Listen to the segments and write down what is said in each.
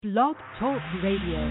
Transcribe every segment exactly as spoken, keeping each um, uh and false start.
Blog Talk Radio.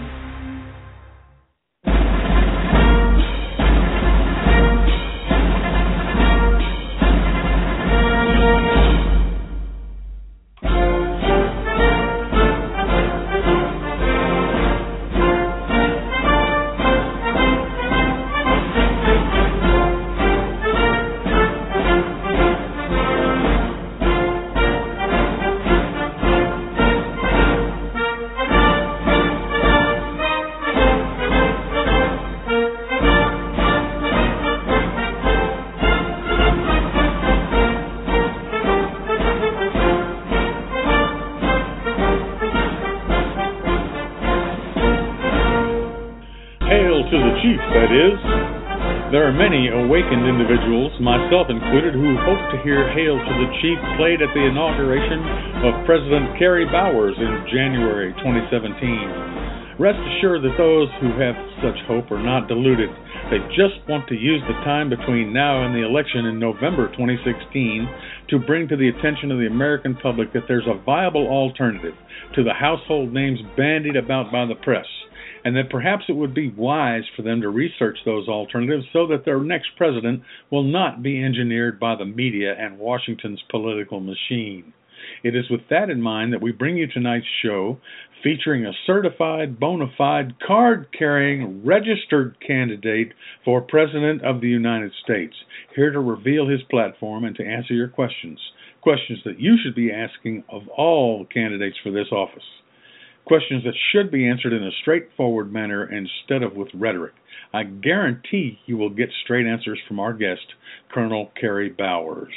There are many awakened individuals, myself included, who hope to hear Hail to the Chief played at the inauguration of President Kerry Bowers in January twenty seventeen. Rest assured that those who have such hope are not deluded. They just want to use the time between now and the election in November twenty sixteen to bring to the attention of the American public that there's a viable alternative to the household names bandied about by the press, and that perhaps it would be wise for them to research those alternatives so that their next president will not be engineered by the media and Washington's political machine. It is with that in mind that we bring you tonight's show featuring a certified, bona fide, card-carrying, registered candidate for President of the United States, here to reveal his platform and to answer your questions, questions that you should be asking of all candidates for this office. Questions that should be answered in a straightforward manner instead of with rhetoric. I guarantee you will get straight answers from our guest, Colonel Kerry Bowers.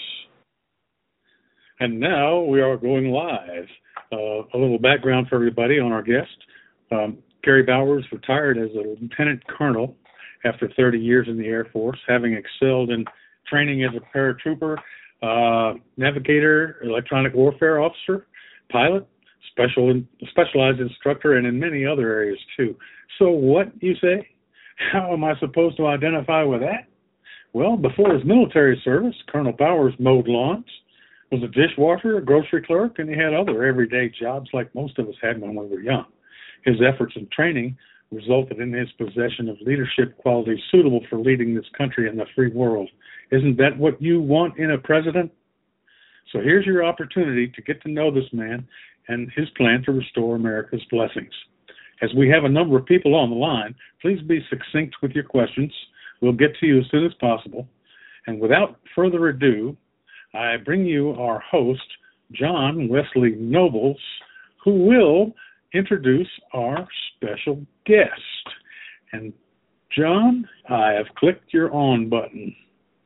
And now we are going live. Uh, a little background for everybody on our guest. Um, Kerry Bowers retired as a lieutenant colonel after thirty years in the Air Force, having excelled in training as a paratrooper, uh, navigator, electronic warfare officer, pilot, Special specialized instructor, and in many other areas too. So what, you say? How am I supposed to identify with that? Well, before his military service, Colonel Bowers mowed lawns, was a dishwasher, a grocery clerk, and he had other everyday jobs like most of us had when we were young. His efforts and training resulted in his possession of leadership qualities suitable for leading this country and the free world. Isn't that what you want in a president? So here's your opportunity to get to know this man and his plan to restore America's blessings. As we have a number of people on the line, please be succinct with your questions. We'll get to you as soon as possible. And without further ado, I bring you our host, John Wesley Nobles, who will introduce our special guest. And John, I have clicked your on button.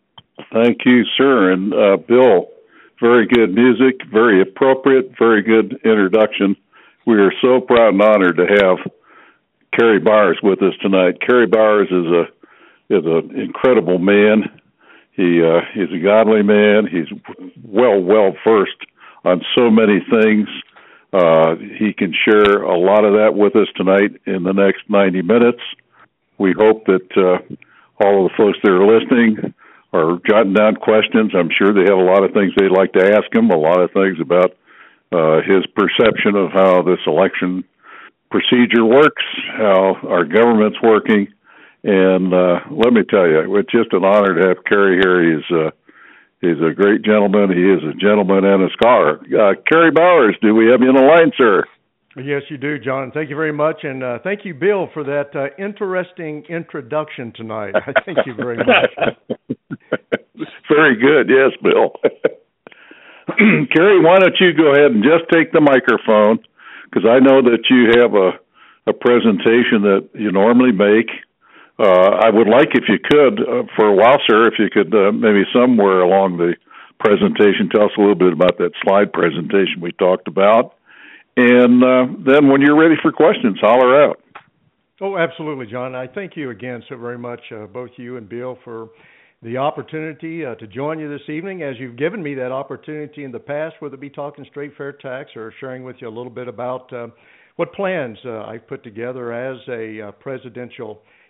Thank you, sir. And uh, Bill, very good music, very appropriate, very good introduction. We are so proud and honored to have Kerry Bowers with us tonight. Kerry Bowers is a is an incredible man. He uh, he's a godly man. He's well well versed on so many things. Uh, he can share a lot of that with us tonight in the next ninety minutes. We hope that uh, all of the folks that are listening are jotting down questions. I'm sure they have a lot of things they'd like to ask him, a lot of things about uh, his perception of how this election procedure works, how our government's working. And uh, let me tell you, it's just an honor to have Kerry here. He's, uh, he's a great gentleman. He is a gentleman and a scholar. Uh, Kerry Bowers, do we have you on the line, sir? Yes, you do, John. Thank you very much. And uh, thank you, Bill, for that uh, interesting introduction tonight. I thank you very much. Very good. Yes, Bill. Kerry, why don't you go ahead and just take the microphone, because I know that you have a, a presentation that you normally make. Uh, I would like, if you could, uh, for a while, sir, if you could uh, maybe somewhere along the presentation, tell us a little bit about that slide presentation we talked about. And uh, then when you're ready for questions, holler out. Oh, absolutely, John. I thank you again so very much, uh, both you and Bill, for the opportunity uh, to join you this evening, as you've given me that opportunity in the past, whether it be talking straight fair tax or sharing with you a little bit about uh, what plans uh, I've put together as a uh, presidential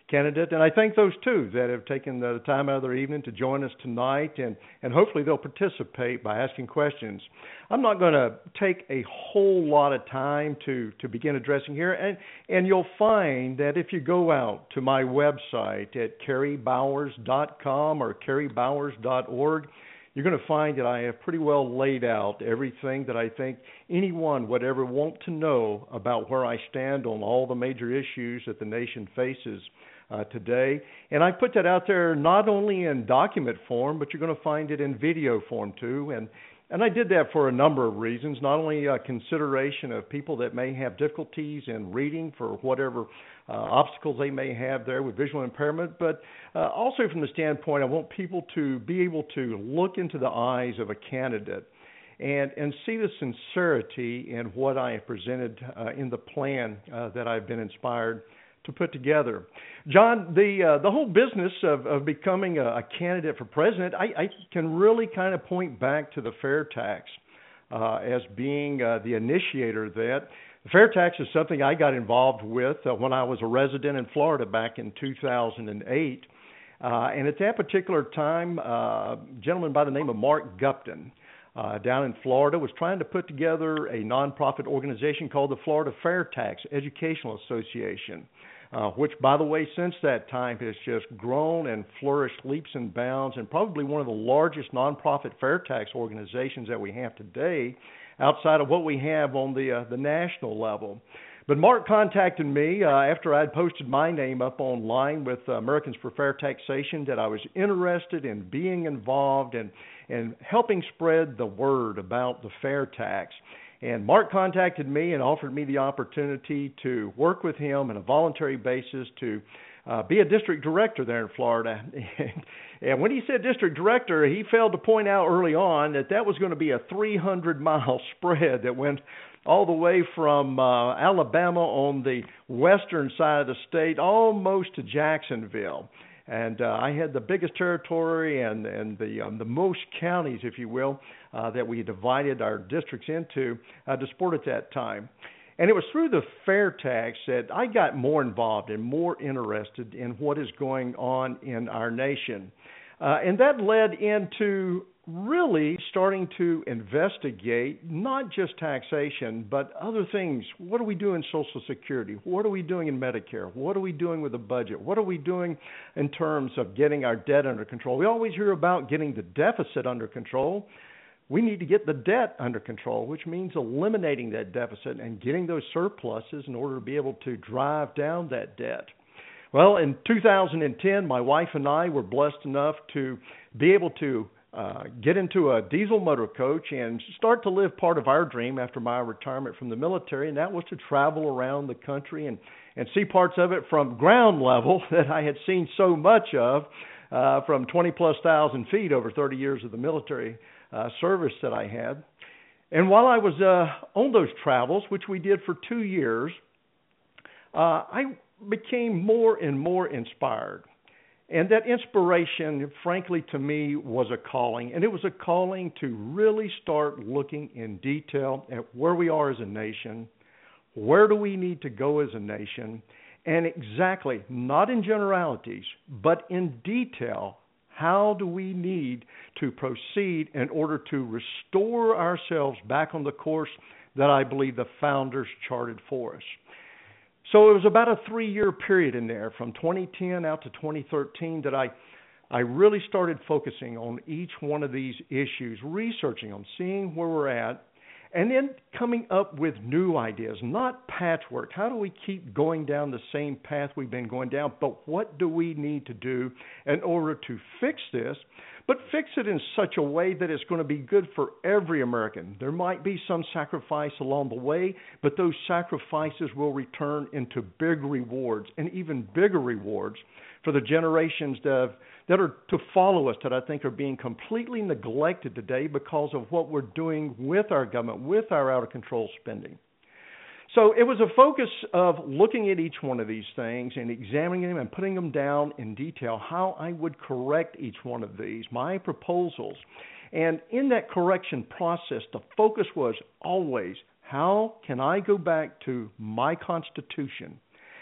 candidate. And I thank those, too, that have taken the time out of their evening to join us tonight, and, and hopefully they'll participate by asking questions. I'm not going to take a whole lot of time to, to begin addressing here, and, and you'll find that if you go out to my website at kerry bowers dot com or kerry bowers dot org, you're going to find that I have pretty well laid out everything that I think anyone would ever want to know about where I stand on all the major issues that the nation faces uh, today. And I put that out there not only in document form, but you're going to find it in video form too. And And I did that for a number of reasons, not only a consideration of people that may have difficulties in reading for whatever uh, obstacles they may have there with visual impairment, but uh, also from the standpoint I want people to be able to look into the eyes of a candidate and, and see the sincerity in what I have presented uh, in the plan uh, that I've been inspired to put together. John, the uh, the whole business of, of becoming a, a candidate for president, I, I can really kind of point back to the fair tax uh, as being uh, the initiator of that. The fair tax is something I got involved with uh, when I was a resident in Florida back in two thousand eight. Uh, and at that particular time, uh, a gentleman by the name of Mark Gupton Uh, down in Florida was trying to put together a nonprofit organization called the Florida Fair Tax Educational Association, uh, which, by the way, since that time has just grown and flourished leaps and bounds, and probably one of the largest nonprofit fair tax organizations that we have today, outside of what we have on the uh, the national level. But Mark contacted me uh, after I'd posted my name up online with uh, Americans for Fair Taxation that I was interested in being involved and and helping spread the word about the fair tax. And Mark contacted me and offered me the opportunity to work with him on a voluntary basis to uh, be a district director there in Florida. And, and when he said district director, he failed to point out early on that that was going to be a three hundred mile spread that went all the way from uh, Alabama on the western side of the state almost to Jacksonville. And uh, I had the biggest territory and, and the um, the most counties, if you will, uh, that we divided our districts into uh, to support at that time. And it was through the fair tax that I got more involved and more interested in what is going on in our nation. Uh, and that led into really starting to investigate not just taxation, but other things. What are we doing in Social Security? What are we doing in Medicare? What are we doing with the budget? What are we doing in terms of getting our debt under control? We always hear about getting the deficit under control. We need to get the debt under control, which means eliminating that deficit and getting those surpluses in order to be able to drive down that debt. Well, in two thousand ten, my wife and I were blessed enough to be able to uh, get into a diesel motor coach and start to live part of our dream after my retirement from the military, and that was to travel around the country and, and see parts of it from ground level that I had seen so much of uh, from twenty plus thousand feet over thirty years of the military uh, service that I had. And while I was uh, on those travels, which we did for two years, uh, I became more and more inspired. And that inspiration, frankly, to me was a calling. And it was a calling to really start looking in detail at where we are as a nation, where do we need to go as a nation, and exactly, not in generalities, but in detail, how do we need to proceed in order to restore ourselves back on the course that I believe the founders charted for us. So it was about a three-year period in there, from twenty ten out to twenty thirteen, that I, I really started focusing on each one of these issues, researching them, seeing where we're at, and then coming up with new ideas, not patchwork. How do we keep going down the same path we've been going down, but what do we need to do in order to fix this, but fix it in such a way that it's going to be good for every American. There might be some sacrifice along the way, but those sacrifices will return into big rewards, and even bigger rewards for the generations that, have, that are to follow us, that I think are being completely neglected today because of what we're doing with our government, with our out-of-control spending. So it was a focus of looking at each one of these things and examining them and putting them down in detail, how I would correct each one of these, my proposals. And in that correction process, the focus was always, how can I go back to my Constitution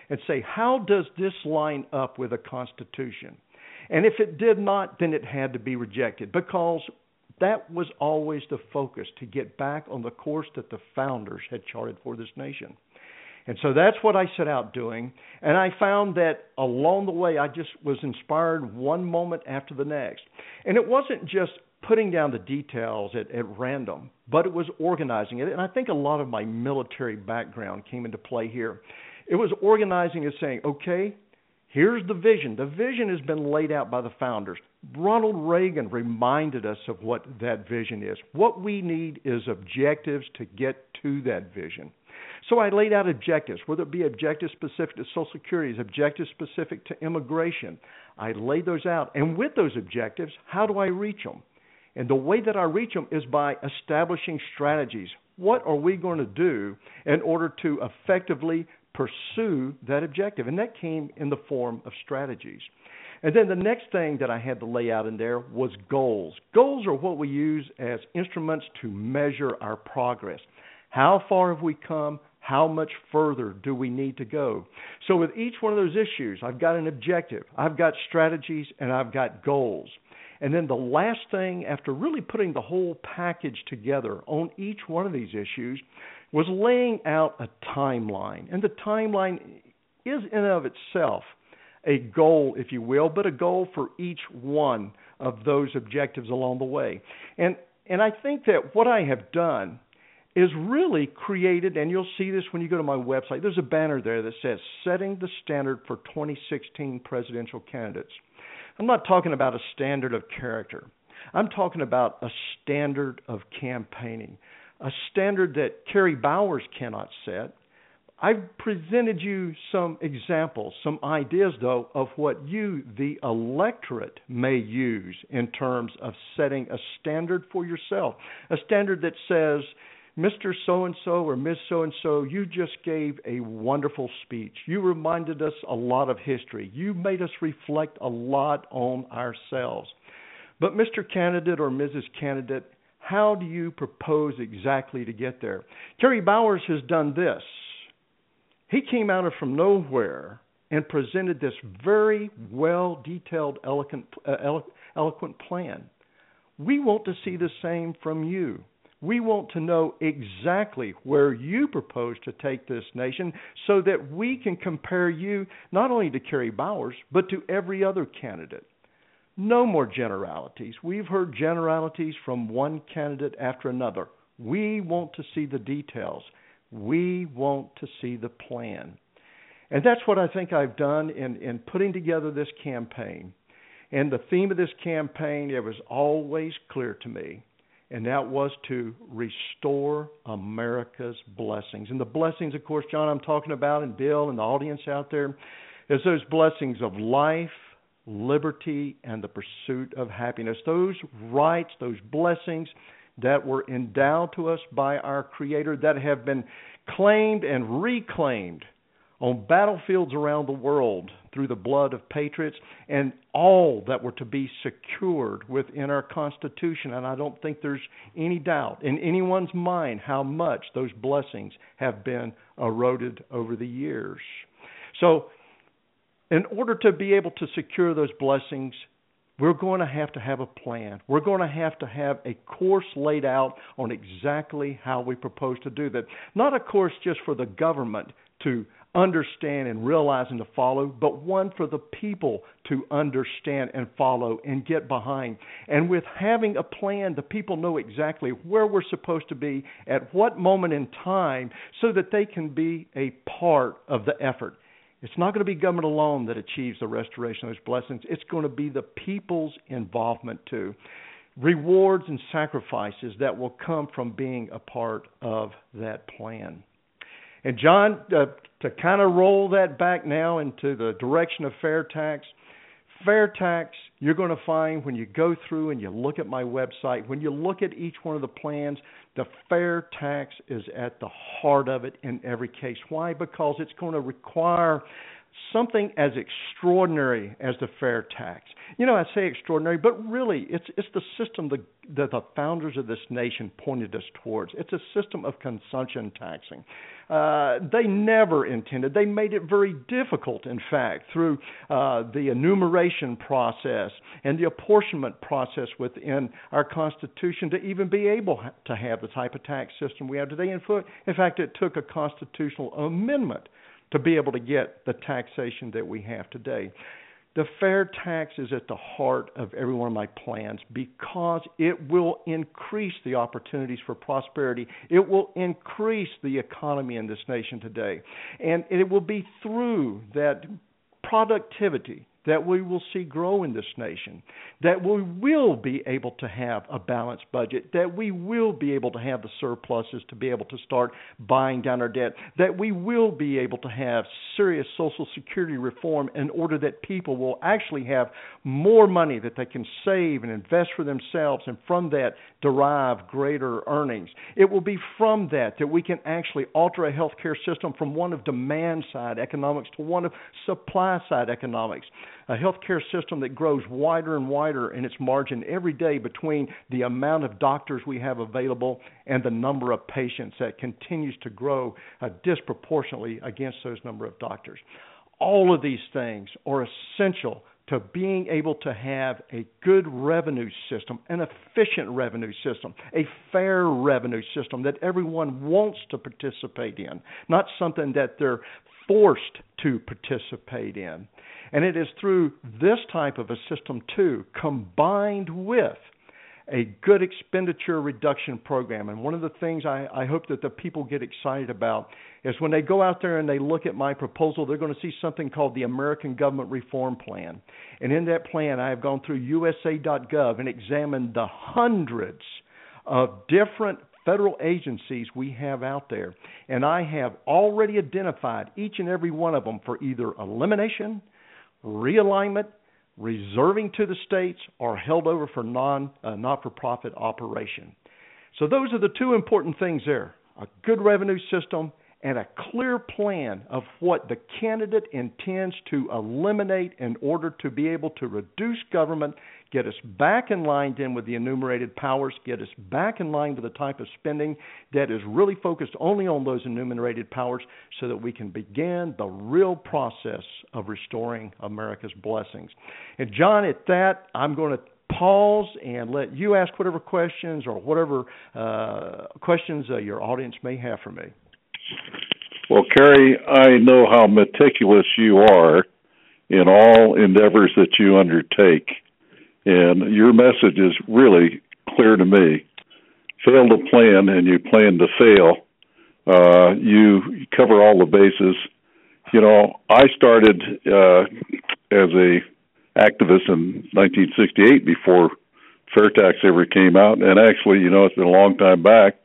and say, how does this line up with the Constitution? And if it did not, then it had to be rejected, because that was always the focus, to get back on the course that the founders had charted for this nation. And so that's what I set out doing. And I found that along the way, I just was inspired one moment after the next. And it wasn't just putting down the details at, at random, but it was organizing it. And I think a lot of my military background came into play here. It was organizing and saying, okay, here's the vision. The vision has been laid out by the founders. Ronald Reagan reminded us of what that vision is. What we need is objectives to get to that vision. So I laid out objectives, whether it be objectives specific to Social Security, objectives specific to immigration. I laid those out. And with those objectives, how do I reach them? And the way that I reach them is by establishing strategies. What are we going to do in order to effectively pursue that objective? And that came in the form of strategies. And then the next thing that I had to lay out in there was goals. Goals are what we use as instruments to measure our progress. How far have we come? How much further do we need to go? So with each one of those issues, I've got an objective, I've got strategies, and I've got goals. And then the last thing, after really putting the whole package together on each one of these issues, was laying out a timeline. And the timeline is in and of itself a goal, if you will, but a goal for each one of those objectives along the way. And and I think that what I have done is really created, and you'll see this when you go to my website, there's a banner there that says, Setting the Standard for twenty sixteen Presidential Candidates. I'm not talking about a standard of character. I'm talking about a standard of campaigning, a standard that Kerry Bowers cannot set. I've presented you some examples, some ideas, though, of what you, the electorate, may use in terms of setting a standard for yourself, a standard that says, Mister So-and-so or Miss So-and-so, you just gave a wonderful speech. You reminded us a lot of history. You made us reflect a lot on ourselves. But Mister Candidate or Missus Candidate, how do you propose exactly to get there? Kerry Bowers has done this. He came out of from nowhere and presented this very well-detailed, eloquent, uh, elo- eloquent plan. We want to see the same from you. We want to know exactly where you propose to take this nation so that we can compare you not only to Kerry Bowers, but to every other candidate. No more generalities. We've heard generalities from one candidate after another. We want to see the details. We want to see the plan. And that's what I think I've done in, in putting together this campaign. And the theme of this campaign, it was always clear to me, and that was to restore America's blessings. And the blessings, of course, John, I'm talking about, and Bill and the audience out there, is those blessings of life, liberty, and the pursuit of happiness. Those rights, those blessings that were endowed to us by our Creator, that have been claimed and reclaimed on battlefields around the world through the blood of patriots, and all that were to be secured within our Constitution. And I don't think there's any doubt in anyone's mind how much those blessings have been eroded over the years. So in order to be able to secure those blessings, we're going to have to have a plan. We're going to have to have a course laid out on exactly how we propose to do that. Not a course just for the government to understand and realize and to follow, but one for the people to understand and follow and get behind. And with having a plan, the people know exactly where we're supposed to be at what moment in time so that they can be a part of the effort. It's not going to be government alone that achieves the restoration of those blessings. It's going to be the people's involvement too. Rewards and sacrifices that will come from being a part of that plan. And John, uh, to kind of roll that back now into the direction of fair tax, fair tax, you're going to find when you go through and you look at my website, when you look at each one of the plans, the fair tax is at the heart of it in every case. Why? Because it's going to require something as extraordinary as the fair tax. You know, I say extraordinary, but really it's it's the system that, that the founders of this nation pointed us towards. It's a system of consumption taxing. Uh, they never intended, they made it very difficult, in fact, through uh, the enumeration process and the apportionment process within our Constitution to even be able to have the type of tax system we have today. In fact, it took a constitutional amendment to be able to get the taxation that we have today. The fair tax is at the heart of every one of my plans because it will increase the opportunities for prosperity. It will increase the economy in this nation today. And it will be through that productivity that we will see grow in this nation, that we will be able to have a balanced budget, that we will be able to have the surpluses to be able to start buying down our debt, that we will be able to have serious Social Security reform in order that people will actually have more money that they can save and invest for themselves, and from that derive greater earnings. It will be from that that we can actually alter a healthcare system from one of demand-side economics to one of supply-side economics. A healthcare system that grows wider and wider in its margin every day between the amount of doctors we have available and the number of patients that continues to grow uh, disproportionately against those number of doctors. All of these things are essential to being able to have a good revenue system, an efficient revenue system, a fair revenue system that everyone wants to participate in, not something that they're forced to participate in. And it is through this type of a system, too, combined with a good expenditure reduction program. And one of the things I, I hope that the people get excited about is when they go out there and they look at my proposal, they're going to see something called the American Government Reform Plan. And in that plan, I have gone through U S A dot gov and examined the hundreds of different federal agencies we have out there. And I have already identified each and every one of them for either elimination, realignment, reserving to the states, or held over for non, uh, not-for-profit operation. So those are the two important things there, a good revenue system and a clear plan of what the candidate intends to eliminate in order to be able to reduce government, get us back in line then with the enumerated powers, get us back in line with the type of spending that is really focused only on those enumerated powers so that we can begin the real process of restoring America's blessings. And John, at that, I'm going to pause and let you ask whatever questions or whatever uh, questions uh, your audience may have for me. Well, Kerry, I know how meticulous you are in all endeavors that you undertake, and your message is really clear to me. Fail to plan, and you plan to fail. Uh, you cover all the bases. You know, I started uh, as a activist in nineteen sixty-eight before fair tax ever came out, and actually, you know, it's been a long time back,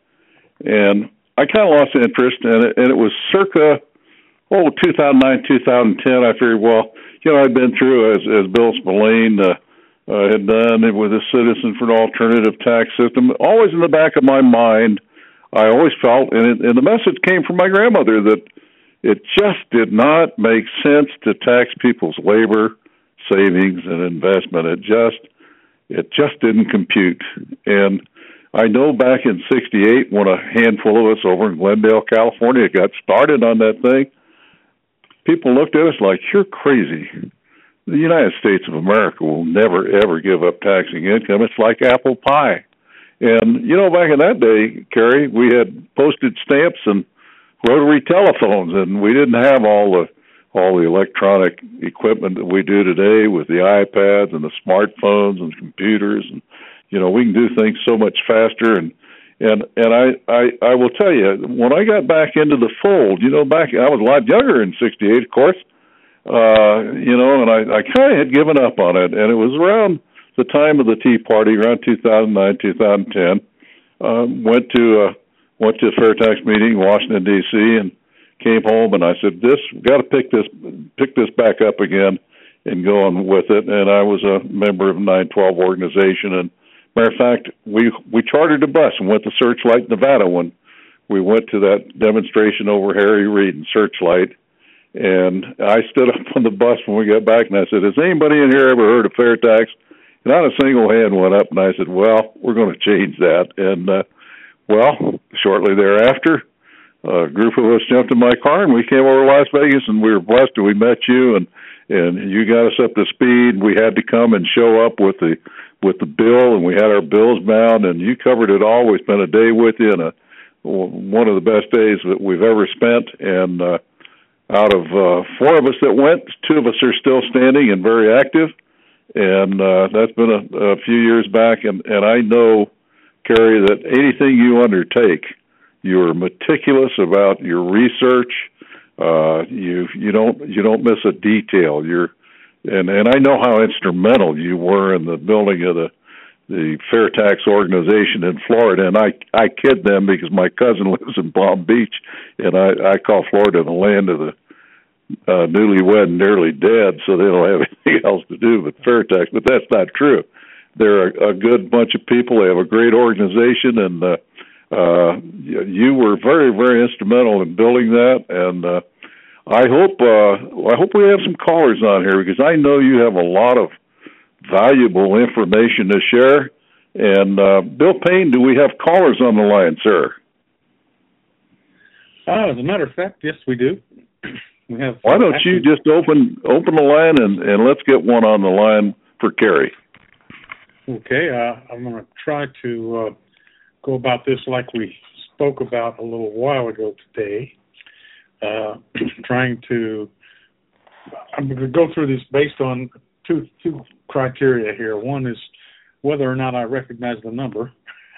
and I kind of lost interest, and it, and it was circa, oh, two thousand nine, two thousand ten. I figured, well, you know, I'd been through, as, as Bill Spillane uh, uh, had done it with a Citizen for an Alternative Tax System. Always in the back of my mind, I always felt, and, it, and the message came from my grandmother, that it just did not make sense to tax people's labor, savings, and investment. It just, it just didn't compute. And I know back in sixty-eight when a handful of us over in Glendale, California got started on that thing, people looked at us like, you're crazy. The United States of America will never, ever give up taxing income. It's like apple pie. And, you know, back in that day, Kerry, we had postage stamps and rotary telephones, and we didn't have all the all the electronic equipment that we do today with the iPads and the smartphones and computers, and you know, we can do things so much faster. And and and I, I, I will tell you, when I got back into the fold, you know, back I was a lot younger in sixty-eight, of course, uh, you know, and I, I kind of had given up on it. And it was around the time of the Tea Party, around two thousand nine, two thousand ten. Um, went to uh, went to a fair tax meeting in Washington D C and came home, and I said, "This got to pick this pick this back up again and go on with it." And I was a member of nine twelve organization, and matter of fact, we we chartered a bus and went to Searchlight, Nevada when we went to that demonstration over Harry Reid and Searchlight. And I stood up on the bus when we got back, and I said, has anybody in here ever heard of fair tax? And not a single hand went up, and I said, well, we're going to change that. And, uh, well, shortly thereafter, a group of us jumped in my car, and we came over to Las Vegas, and we were blessed, and we met you, and, and you got us up to speed. We had to come and show up with the with the bill, and we had our bills bound, and you covered it all. We spent a day with you, and a, one of the best days that we've ever spent. And uh, out of uh, four of us that went, two of us are still standing and very active, and uh, that's been a, a few years back. And, and I know, Kerry, that anything you undertake, you're meticulous about your research. Uh, you you don't you don't miss a detail. You're And and I know how instrumental you were in the building of the the Fair Tax organization in Florida. And I I kid them because my cousin lives in Palm Beach, and I I call Florida the land of the uh, newlywed and nearly dead, so they don't have anything else to do but fair tax. But that's not true. They're a, a good bunch of people. They have a great organization, and uh, uh, you were very very instrumental in building that. And uh, I hope uh, I hope we have some callers on here, because I know you have a lot of valuable information to share. And uh, Bill Payne, do we have callers on the line, sir? Uh, as a matter of fact, yes, we do. We have. Why don't you just open open the line and, and let's get one on the line for Kerry? Okay, uh, I'm going to try to uh, go about this like we spoke about a little while ago today. Uh, trying to, I'm going to go through this based on two two criteria here. One is whether or not I recognize the number.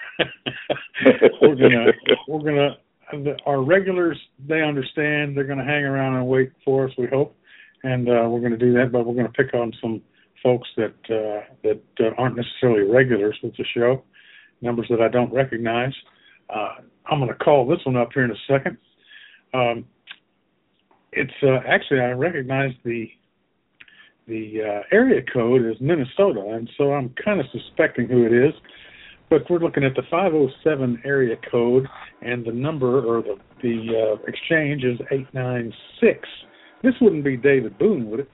we're gonna we're gonna our regulars, they understand. They're going to hang around and wait for us, we hope, and uh, we're going to do that. But we're going to pick on some folks that uh, that uh, aren't necessarily regulars with the show, numbers that I don't recognize. Uh, I'm going to call this one up here in a second. Um, It's uh, actually, I recognize the the uh, area code is Minnesota, and so I'm kind of suspecting who it is. But we're looking at the five oh seven area code, and the number or the the uh, exchange is eight nine six. This wouldn't be David Boone, would it?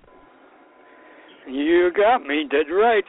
You got me dead right.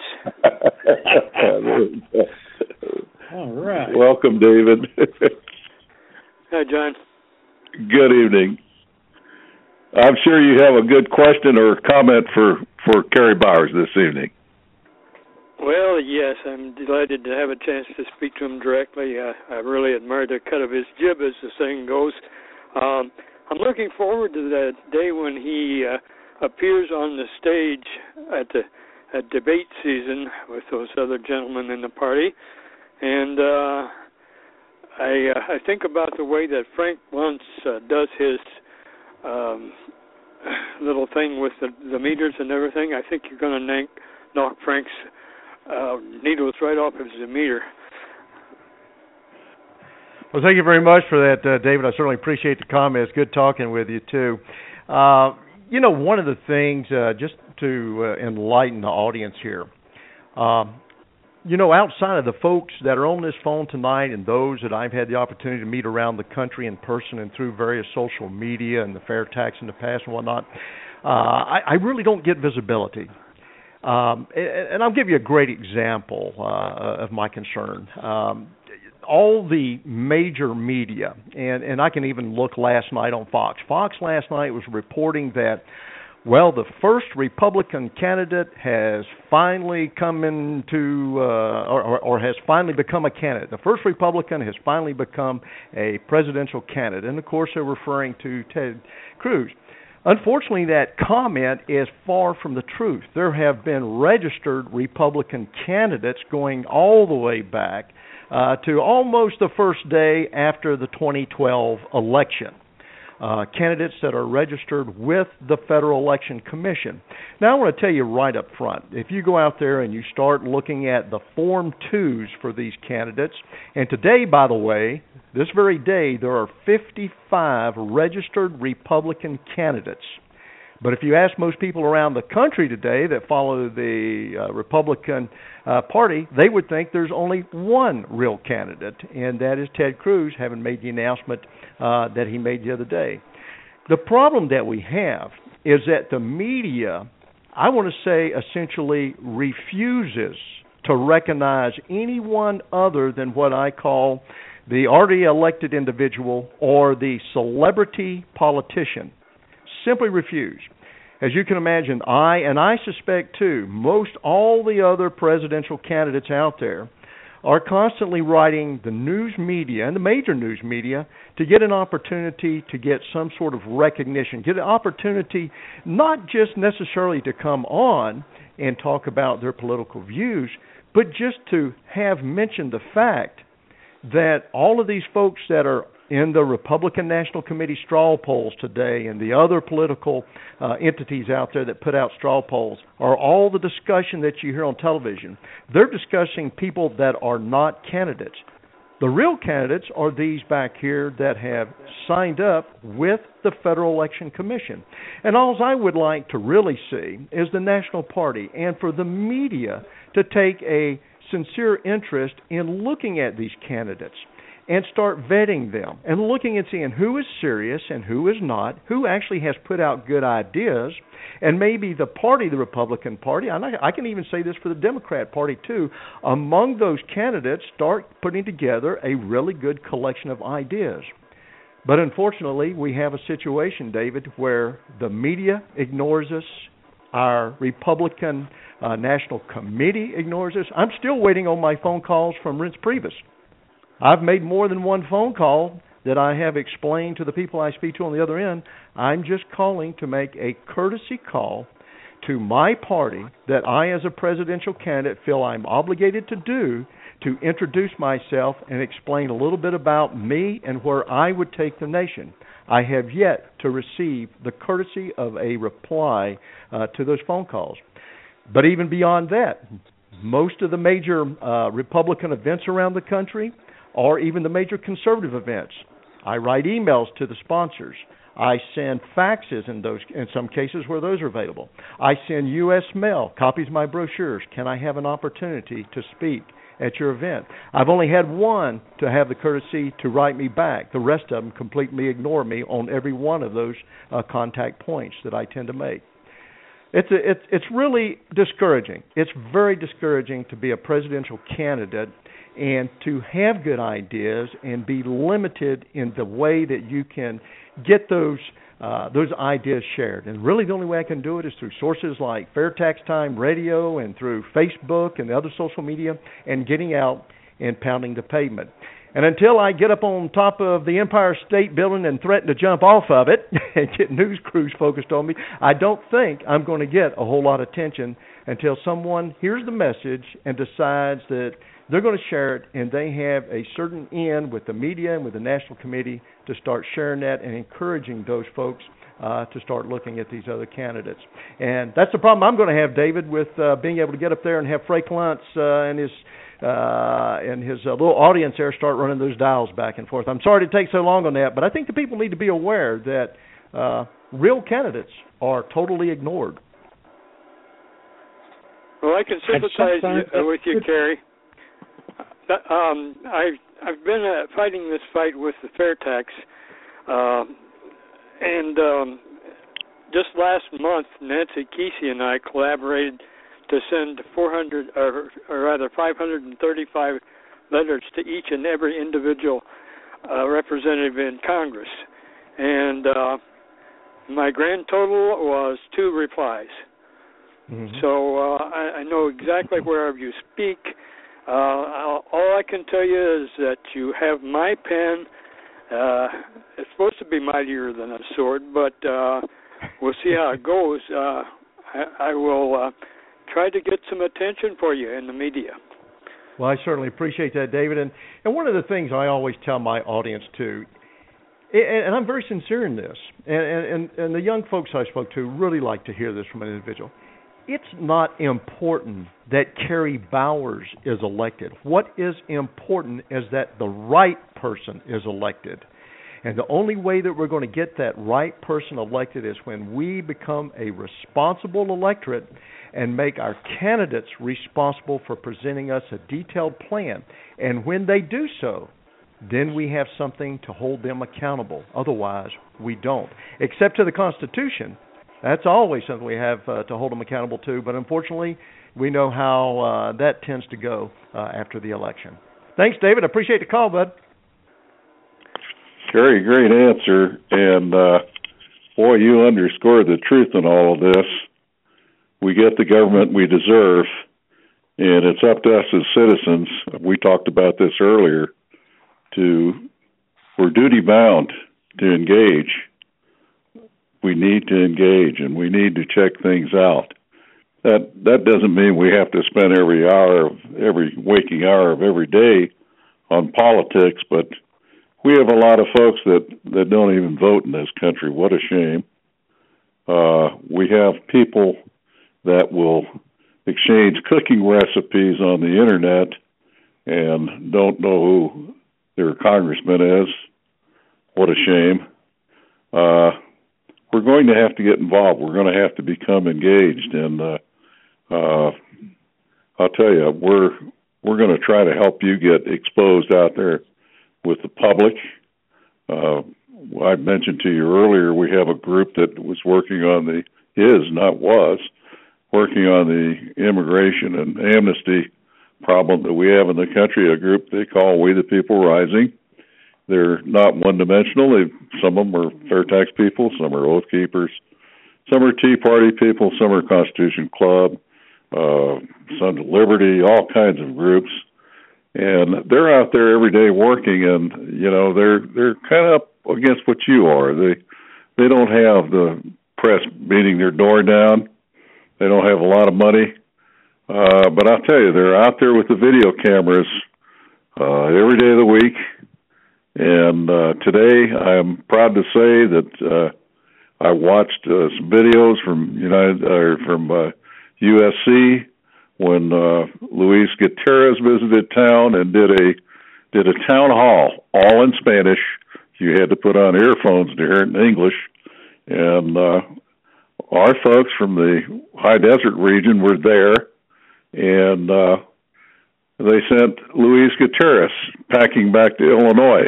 All right. Welcome, David. Hi, John. Good evening. I'm sure you have a good question or comment for, for Kerry Bowers this evening. Well, yes, I'm delighted to have a chance to speak to him directly. Uh, I really admire the cut of his jib, as the saying goes. Um, I'm looking forward to that day when he uh, appears on the stage at the at debate season with those other gentlemen in the party. And uh, I, uh, I think about the way that Frank Luntz uh, does his Um, little thing with the, the meters and everything. I think you're going to knock Frank's uh, needles right off of his meter. Well, thank you very much for that, uh, David. I certainly appreciate the comments. Good talking with you, too. Uh, you know, one of the things, uh, just to uh, enlighten the audience here, um, you know, outside of the folks that are on this phone tonight and those that I've had the opportunity to meet around the country in person and through various social media and the fair tax in the past and whatnot, uh, I, I really don't get visibility. Um, and, and I'll give you a great example uh, of my concern. Um, all the major media, and, and I can even look last night on Fox. Fox last night was reporting that, well, the first Republican candidate has finally come into, uh, or, or has finally become a candidate. The first Republican has finally become a presidential candidate. And, of course, they're referring to Ted Cruz. Unfortunately, that comment is far from the truth. There have been registered Republican candidates going all the way back uh, to almost the first day after the twenty twelve election. Uh, candidates that are registered with the Federal Election Commission. Now, I want to tell you right up front, if you go out there and you start looking at the Form twos for these candidates, and today, by the way, this very day, there are fifty-five registered Republican candidates. But if you ask most people around the country today that follow the uh, Republican uh, Party, they would think there's only one real candidate, and that is Ted Cruz, having made the announcement uh, that he made the other day. The problem that we have is that the media, I want to say, essentially refuses to recognize anyone other than what I call the already elected individual or the celebrity politician. Simply refuse. As you can imagine, I, and I suspect too, most all the other presidential candidates out there are constantly writing the news media and the major news media to get an opportunity to get some sort of recognition, get an opportunity not just necessarily to come on and talk about their political views, but just to have mentioned the fact that all of these folks that are in the Republican National Committee straw polls today and the other political uh, entities out there that put out straw polls are all the discussion that you hear on television. They're discussing people that are not candidates. The real candidates are these back here that have signed up with the Federal Election Commission. And all I would like to really see is the National Party and for the media to take a sincere interest in looking at these candidates and start vetting them and looking and seeing who is serious and who is not, who actually has put out good ideas, and maybe the party, the Republican Party, and I, I can even say this for the Democrat Party too, among those candidates start putting together a really good collection of ideas. But unfortunately, we have a situation, David, where the media ignores us, our Republican uh, National Committee ignores us. I'm still waiting on my phone calls from Reince Priebus. I've made more than one phone call that I have explained to the people I speak to on the other end. I'm just calling to make a courtesy call to my party that I, as a presidential candidate, feel I'm obligated to do to introduce myself and explain a little bit about me and where I would take the nation. I have yet to receive the courtesy of a reply uh, to those phone calls. But even beyond that, most of the major uh, Republican events around the country, or even the major conservative events, I write emails to the sponsors. I send faxes in those, in some cases where those are available. I send U S mail, copies of my brochures. Can I have an opportunity to speak at your event? I've only had one to have the courtesy to write me back. The rest of them completely ignore me on every one of those uh, contact points that I tend to make. It's a, it's it's really discouraging. It's very discouraging to be a presidential candidate and to have good ideas and be limited in the way that you can get those uh, those ideas shared. And really the only way I can do it is through sources like Fair Tax Time Radio and through Facebook and the other social media and getting out and pounding the pavement. And until I get up on top of the Empire State Building and threaten to jump off of it and get news crews focused on me, I don't think I'm going to get a whole lot of attention until someone hears the message and decides that they're going to share it, and they have a certain end with the media and with the National Committee to start sharing that and encouraging those folks uh, to start looking at these other candidates. And that's the problem I'm going to have, David, with uh, being able to get up there and have Frank Luntz uh, and his uh, and his uh, little audience there start running those dials back and forth. I'm sorry to take so long on that, but I think the people need to be aware that uh, real candidates are totally ignored. Well, I can sympathize uh, with you, Kerry. Um, I've I've been uh, fighting this fight with the fair tax, uh, and um, just last month, Nancy Kesey and I collaborated to send four hundred, or, or rather five hundred thirty-five letters to each and every individual uh, representative in Congress, and uh, my grand total was two replies. Mm-hmm. So uh, I, I know exactly wherever you speak. Uh, all I can tell you is that you have my pen. Uh, it's supposed to be mightier than a sword, but uh, we'll see how it goes. Uh, I, I will uh, try to get some attention for you in the media. Well, I certainly appreciate that, David. And, and one of the things I always tell my audience, too, and, and I'm very sincere in this, and, and, and the young folks I spoke to really like to hear this from an individual. It's not important that Kerry Bowers is elected. What is important is that the right person is elected. And the only way that we're going to get that right person elected is when we become a responsible electorate and make our candidates responsible for presenting us a detailed plan. And when they do so, then we have something to hold them accountable. Otherwise, we don't. Except to the Constitution. That's always something we have uh, to hold them accountable to. But unfortunately, we know how uh, that tends to go uh, after the election. Thanks, David. I appreciate the call, bud. Kerry, great answer. And, uh, boy, you underscored the truth in all of this. We get the government we deserve, and it's up to us as citizens. We talked about this earlier. To we're duty-bound to engage. We need to engage, and we need to check things out. That that doesn't mean we have to spend every hour of every waking hour of every day on politics, but we have a lot of folks that, that don't even vote in this country. What a shame. Uh, we have people that will exchange cooking recipes on the internet and don't know who their congressman is. What a shame. Uh, we're going to have to get involved. We're going to have to become engaged. And uh, uh, I'll tell you, we're we're going to try to help you get exposed out there with the public. Uh, I mentioned to you earlier, we have a group that was working on the, is, not was, working on the immigration and amnesty problem that we have in the country, a group they call We the People Rising. They're not one-dimensional. They, some of them are fair tax people, some are Oath Keepers, some are Tea Party people, some are Constitution Club, uh, Sons of Liberty, all kinds of groups. And they're out there every day working, and, you know, they're they're kind of up against what you are. They they don't have the press beating their door down. They don't have a lot of money. Uh, but I'll tell you, they're out there with the video cameras uh, every day of the week. And uh, today, I'm proud to say that uh, I watched uh, some videos from United or from uh, U S C when uh, Luis Gutierrez visited town and did a did a town hall, all in Spanish. You had to put on earphones to hear it in English. And uh, our folks from the high desert region were there, and uh, they sent Luis Gutierrez packing back to Illinois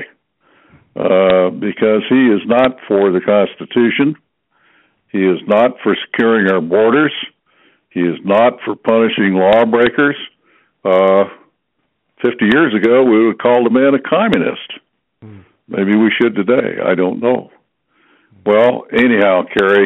uh, because he is not for the Constitution. He is not for securing our borders. He is not for punishing lawbreakers. Uh, Fifty years ago, we would call the man a communist. Mm. Maybe we should today. I don't know. Well, anyhow, Kerry,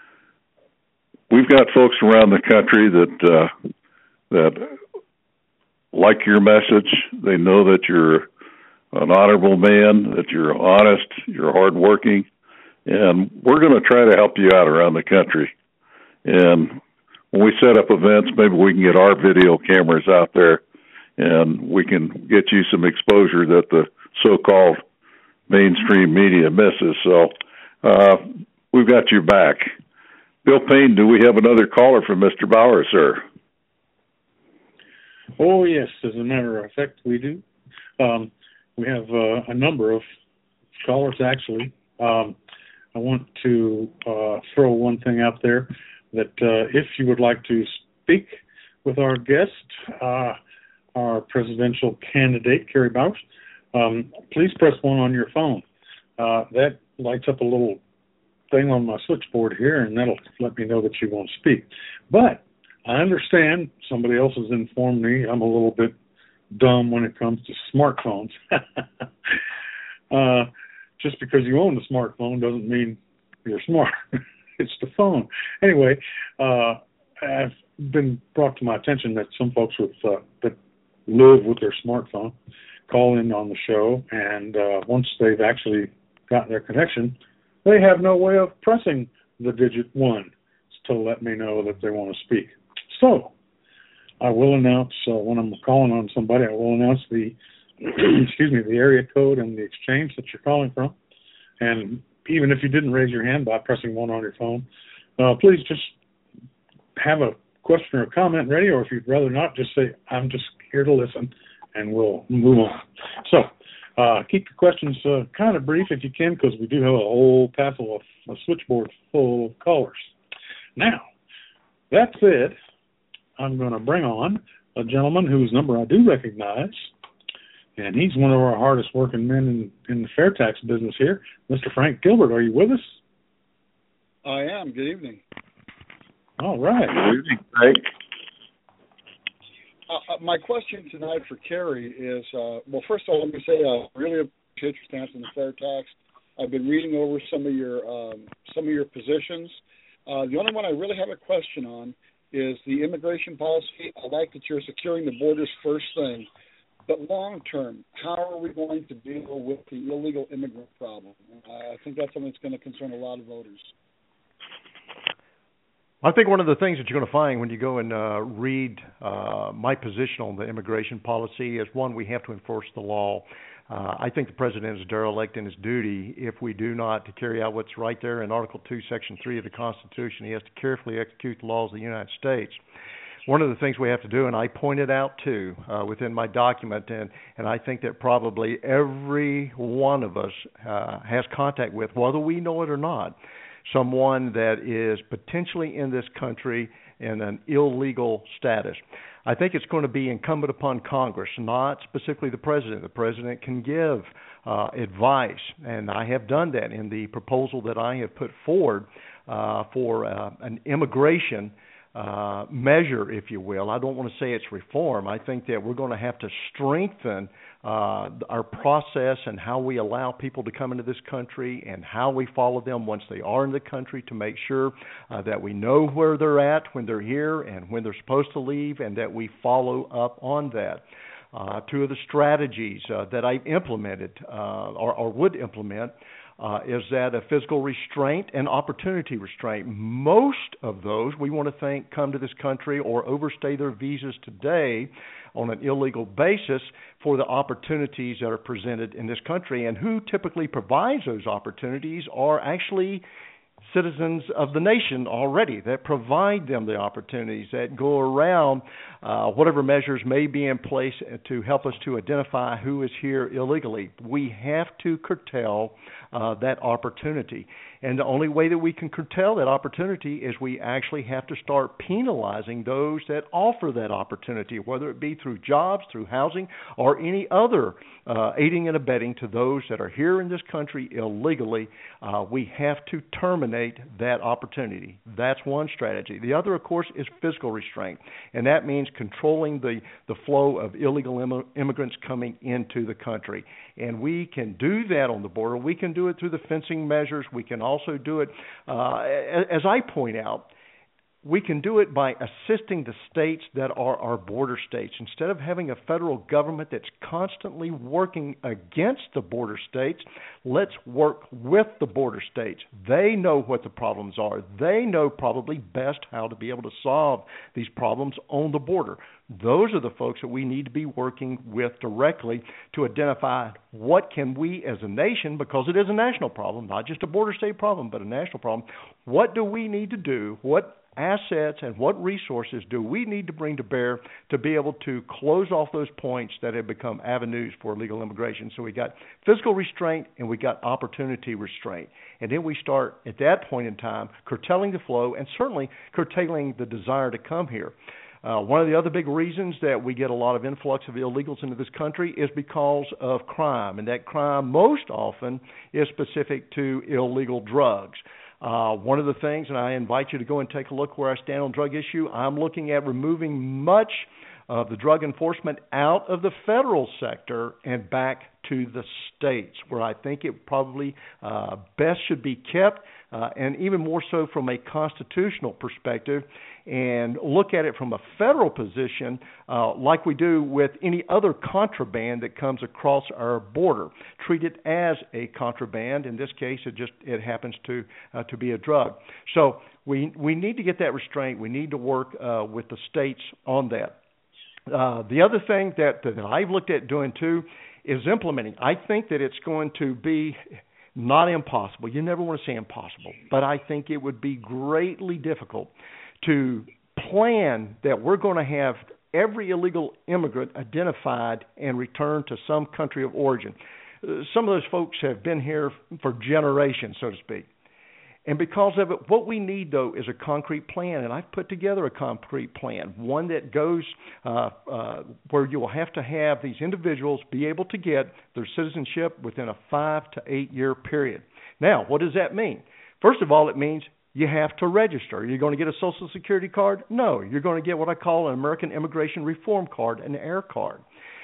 we've got folks around the country that uh, that like your message. They know that you're an honorable man, that you're honest, you're hardworking, and we're going to try to help you out around the country. And when we set up events, maybe we can get our video cameras out there and we can get you some exposure that the so-called mainstream media misses. So uh, we've got your back. Bill Payne, do we have another caller from Mister Bowers, sir? Oh, yes. As a matter of fact, we do. Um, we have uh, a number of callers, actually. Um, I want to uh, throw one thing out there that uh, if you would like to speak with our guest, uh, our presidential candidate, Kerry Bowers, um, please press one on your phone. Uh, that lights up a little thing on my switchboard here, and that'll let me know that you want to speak. But I understand somebody else has informed me I'm a little bit dumb when it comes to smartphones. uh, just because you own a smartphone doesn't mean you're smart. It's the phone. Anyway, uh, I've been brought to my attention that some folks with uh, that live with their smartphone call in on the show, and uh, once they've actually gotten their connection, they have no way of pressing the digit one to let me know that they want to speak. So I will announce uh, when I'm calling on somebody, I will announce the excuse me the area code and the exchange that you're calling from, and even if you didn't raise your hand by pressing one on your phone, uh, please just have a question or comment ready, or if you'd rather not, just say, I'm just here to listen, and we'll move on. So uh, keep your questions uh, kind of brief if you can, because we do have a whole path of a switchboard full of callers. Now, that said, I'm going to bring on a gentleman whose number I do recognize. and he's one of our hardest working men in, in the fair tax business here. Mister Frank Gilbert, are you with us? I am. Good evening. All right. Good evening, Frank. Uh, my question tonight for Kerry is, uh, well, first of all, let me say I uh, really appreciate your stance on the fair tax. I've been reading over some of your um, some of your positions. Uh, the only one I really have a question on is the immigration policy. I like that you're securing the borders first thing, but long term, how are we going to deal with the illegal immigrant problem? Uh, I think that's something that's going to concern a lot of voters. I think one of the things that you're going to find when you go and uh, read uh, my position on the immigration policy is, one, we have to enforce the law. Uh, I think the president is derelict in his duty if we do not to carry out what's right there in Article two, Section three of the Constitution. He has to carefully execute the laws of the United States. One of the things we have to do, and I pointed out too uh, within my document, and, and I think that probably every one of us uh, has contact with, whether we know it or not, someone that is potentially in this country in an illegal status. I think it's going to be incumbent upon Congress, not specifically the president. The president can give uh, advice, and I have done that in the proposal that I have put forward uh, for uh, an immigration uh, measure, if you will. I don't want to say it's reform. I think that we're going to have to strengthen uh, our process and how we allow people to come into this country and how we follow them once they are in the country to make sure uh, that we know where they're at when they're here and when they're supposed to leave, and that we follow up on that. Uh, two of the strategies uh, that I've implemented uh, or, or would implement Uh, is that of physical restraint and opportunity restraint. Most of those, we want to think, come to this country or overstay their visas today on an illegal basis for the opportunities that are presented in this country. And who typically provides those opportunities are actually citizens of the nation already that provide them the opportunities, that go around uh, whatever measures may be in place to help us to identify who is here illegally. We have to curtail uh, that opportunity. And the only way that we can curtail that opportunity is we actually have to start penalizing those that offer that opportunity, whether it be through jobs, through housing, or any other uh, aiding and abetting to those that are here in this country illegally. Uh, we have to terminate that opportunity. That's one strategy. The other, of course, is physical restraint, and that means controlling the, the flow of illegal Im- immigrants coming into the country. And we can do that on the border. We can do it through the fencing measures. We can also do it, uh, as I point out, we can do it by assisting the states that are our border states. Instead of having a federal government that's constantly working against the border states, let's work with the border states. They know what the problems are. They know probably best how to be able to solve these problems on the border. Those are the folks that we need to be working with directly to identify what can we as a nation, because it is a national problem, not just a border state problem, but a national problem. What do we need to do? What assets and what resources do we need to bring to bear to be able to close off those points that have become avenues for illegal immigration? So we got physical restraint and we got opportunity restraint. And then we start at that point in time curtailing the flow and certainly curtailing the desire to come here. Uh, one of the other big reasons that we get a lot of influx of illegals into this country is because of crime, and that crime most often is specific to illegal drugs. Uh, one of the things, and I invite you to go and take a look where I stand on drug issue, I'm looking at removing much of the drug enforcement out of the federal sector and back to the states, where I think it probably uh, best should be kept, uh, and even more so from a constitutional perspective, and look at it from a federal position uh, like we do with any other contraband that comes across our border. Treat it as a contraband. In this case, it just it happens to uh, to be a drug. So we we need to get that restraint. We need to work uh, with the states on that. Uh, the other thing that, that I've looked at doing too is implementing. I think that it's going to be not impossible. You never want to say impossible, but I think it would be greatly difficult to plan that we're going to have every illegal immigrant identified and returned to some country of origin. Uh, some of those folks have been here for generations, so to speak. And because of it, what we need, though, is a concrete plan. And I've put together a concrete plan, one that goes uh, uh, where you will have to have these individuals be able to get their citizenship within a five to eight year period. Now, what does that mean? First of all, it means you have to register. You're going to get a Social Security card? No. You're going to get what I call an American Immigration Reform Card, an AIR card.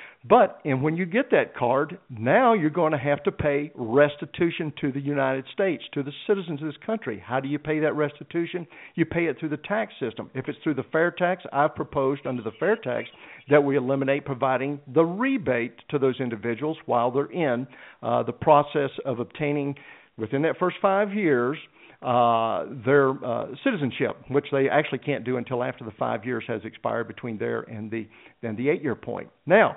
But and when you get that card, now you're going to have to pay restitution to the United States, to the citizens of this country. How do you pay that restitution? You pay it through the tax system. If it's through the fair tax, I've proposed under the fair tax that we eliminate providing the rebate to those individuals while they're in uh, the process of obtaining, within that first five years, uh, their uh, citizenship, which they actually can't do until after the five years has expired between there and the and the eight-year point. Now,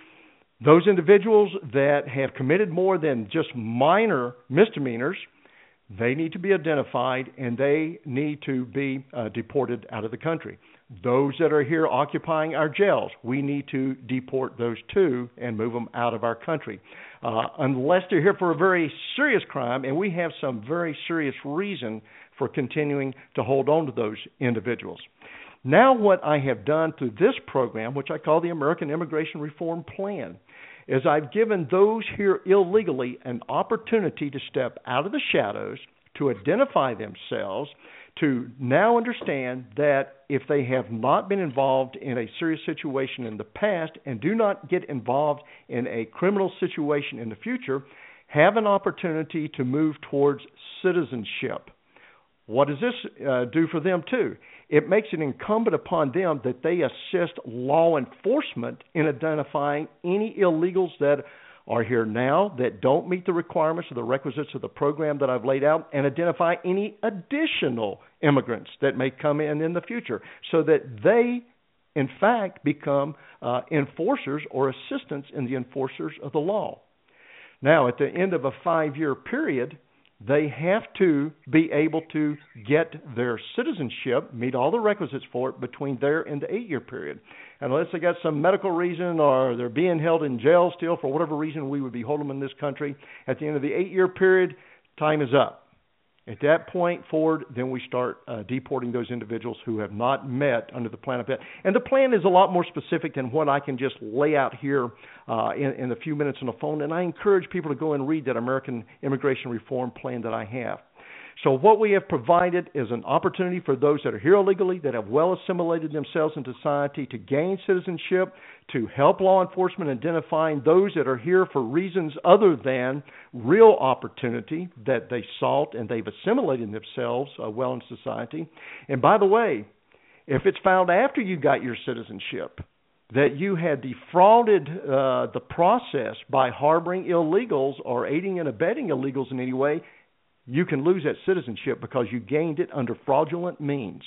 those individuals that have committed more than just minor misdemeanors, they need to be identified and they need to be uh, deported out of the country. Those that are here occupying our jails, we need to deport those too and move them out of our country. Uh, unless they're here for a very serious crime, and we have some very serious reason for continuing to hold on to those individuals. Now what I have done through this program, which I call the American Immigration Reform Plan, is I've given those here illegally an opportunity to step out of the shadows, to identify themselves, to now understand that if they have not been involved in a serious situation in the past and do not get involved in a criminal situation in the future, have an opportunity to move towards citizenship. What does this uh, do for them too? It makes it incumbent upon them that they assist law enforcement in identifying any illegals that are here now that don't meet the requirements or the requisites of the program that I've laid out, and identify any additional immigrants that may come in in the future so that they, in fact, become uh, enforcers or assistants in the enforcers of the law. Now, at the end of a five-year period, they have to be able to get their citizenship, meet all the requisites for it between there and the eight-year period. Unless they got some medical reason or they're being held in jail still for whatever reason we would be holding them in this country, at the end of the eight-year period, time is up. At that point forward, then we start uh, deporting those individuals who have not met under the plan of that. And the plan is a lot more specific than what I can just lay out here uh, in, in a few minutes on the phone. And I encourage people to go and read that American Immigration Reform Plan that I have. So what we have provided is an opportunity for those that are here illegally, that have well assimilated themselves into society, to gain citizenship, to help law enforcement identifying those that are here for reasons other than real opportunity that they sought and they've assimilated themselves uh, well in society. And by the way, if it's found after you got your citizenship that you had defrauded uh, the process by harboring illegals or aiding and abetting illegals in any way, you can lose that citizenship because you gained it under fraudulent means.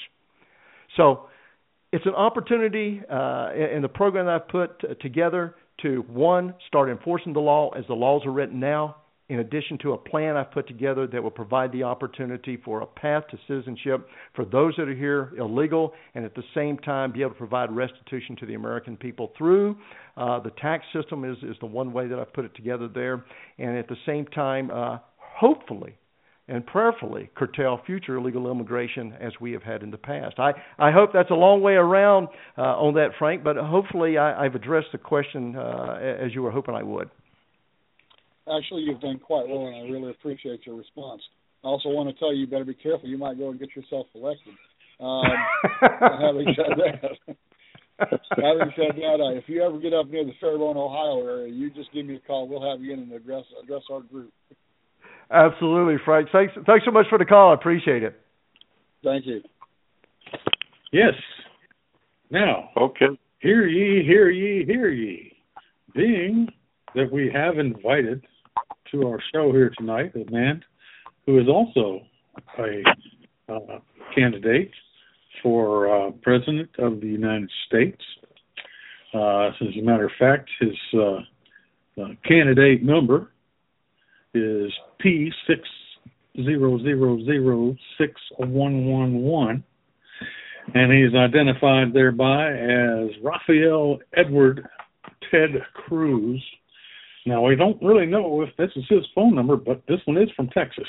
So it's an opportunity uh, in the program that I've put together to, one, start enforcing the law as the laws are written now, in addition to a plan I've put together that will provide the opportunity for a path to citizenship for those that are here illegal, and at the same time be able to provide restitution to the American people through uh, the tax system is, is the one way that I've put it together there, and at the same time, uh, hopefully, and prayerfully curtail future illegal immigration as we have had in the past. I, I hope that's a long way around uh, on that, Frank, but hopefully I, I've addressed the question uh, as you were hoping I would. Actually, you've done quite well, and I really appreciate your response. I also want to tell you, you better be careful. You might go and get yourself elected. Um, having said that, having said that, uh, if you ever get up near the Fairlawn, Ohio area, you just give me a call. We'll have you in and address address our group. Absolutely, Frank. Thanks, thanks so much for the call. I appreciate it. Thank you. Yes. Now, okay. Hear ye, hear ye, hear ye. Being that we have invited to our show here tonight a man who is also a uh, candidate for uh, President of the United States. Uh, as a matter of fact, his uh, uh, candidate number is P six zero zero zero six one one one, and he's identified thereby as Rafael Edward Ted Cruz, Now, we don't really know if this is his phone number, but this one is from Texas.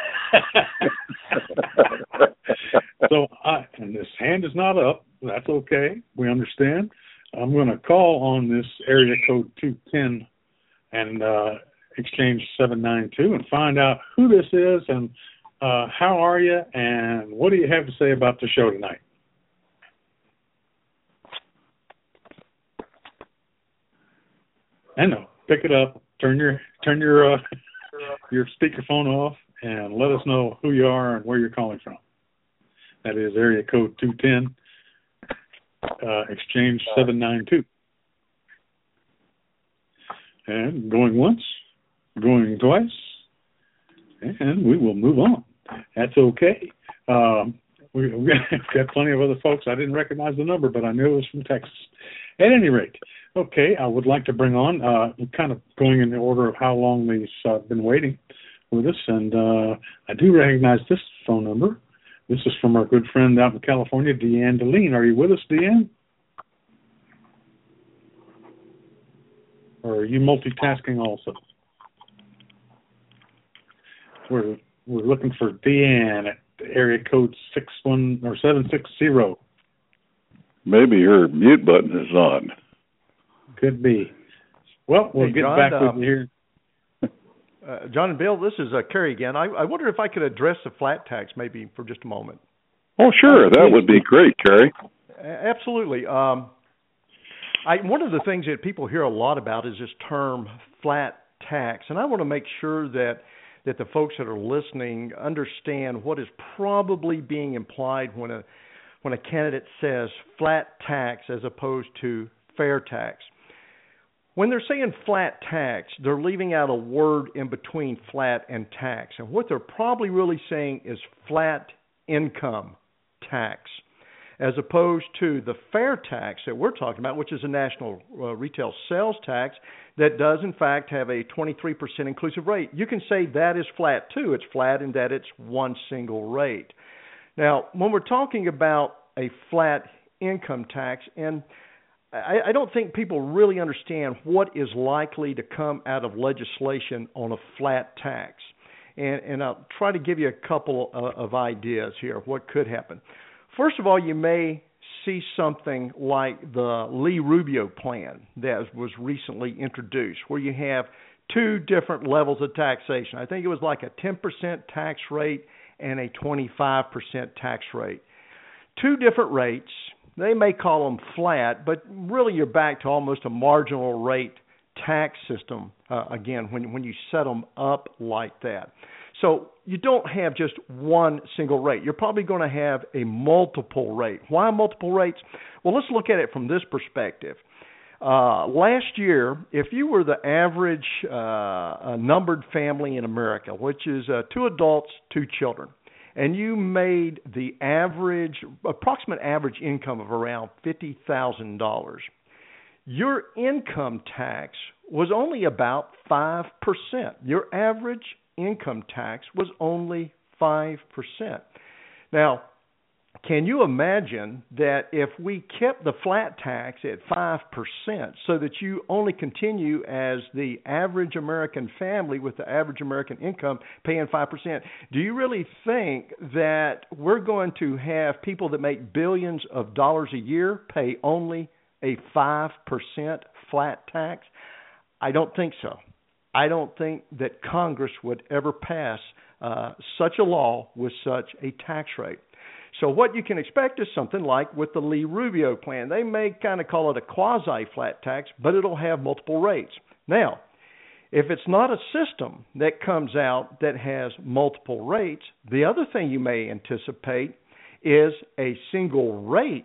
So, I, and this hand is not up. That's okay. We understand. I'm going to call on this area code two ten and uh, exchange seven nine two and find out who this is and uh, how are you and what do you have to say about the show tonight? I know. Pick it up. Turn your turn your uh, your speakerphone off and let us know who you are and where you're calling from. That is area code two ten, uh, exchange seven nine two. And going once, going twice, and we will move on. That's okay. Um, we, we've got plenty of other folks. I didn't recognize the number, but I knew it was from Texas. At any rate, okay, I would like to bring on, uh, kind of going in the order of how long these uh, been waiting with us, and uh, I do recognize this phone number. This is from our good friend out in California, Deanne Deline. Are you with us, Deanne? Or are you multitasking also? We're we're looking for Deanne at area code six one or seven six zero. Maybe her mute button is on. Could be. Well, we'll hey, get John, back uh, with you here. Uh, John and Bill, this is uh, Kerry again. I, I wonder if I could address the flat tax maybe for just a moment. Oh, sure. That would be great, Kerry. Absolutely. Um, I, one of the things that people hear a lot about is this term flat tax, and I want to make sure that that the folks that are listening understand what is probably being implied when a when a candidate says flat tax as opposed to fair tax. When they're saying flat tax, they're leaving out a word in between flat and tax. And what they're probably really saying is flat income tax, as opposed to the fair tax that we're talking about, which is a national uh, retail sales tax that does, in fact, have a twenty-three percent inclusive rate. You can say that is flat, too. It's flat in that it's one single rate. Now, when we're talking about a flat income tax, and I, I don't think people really understand what is likely to come out of legislation on a flat tax. And, and I'll try to give you a couple of, of ideas here of what could happen. First of all, you may see something like the Lee Rubio plan that was recently introduced, where you have two different levels of taxation. I think it was like a ten percent tax rate and a twenty-five percent tax rate. Two different rates. They may call them flat, but really you're back to almost a marginal rate tax system, uh, again, when, when you set them up like that. So you don't have just one single rate. You're probably going to have a multiple rate. Why multiple rates? Well, let's look at it from this perspective. Uh, last year, if you were the average uh, numbered family in America, which is uh, two adults, two children, and you made the average, approximate average income of around fifty thousand dollars, your income tax was only about five percent. Your average income tax was only five percent. Now, can you imagine that if we kept the flat tax at five percent so that you only continue as the average American family with the average American income paying five percent, do you really think that we're going to have people that make billions of dollars a year pay only a five percent flat tax? I don't think so. I don't think that Congress would ever pass uh, such a law with such a tax rate. So what you can expect is something like with the Lee Rubio plan. They may kind of call it a quasi-flat tax, but it'll have multiple rates. Now, if it's not a system that comes out that has multiple rates, the other thing you may anticipate is a single rate,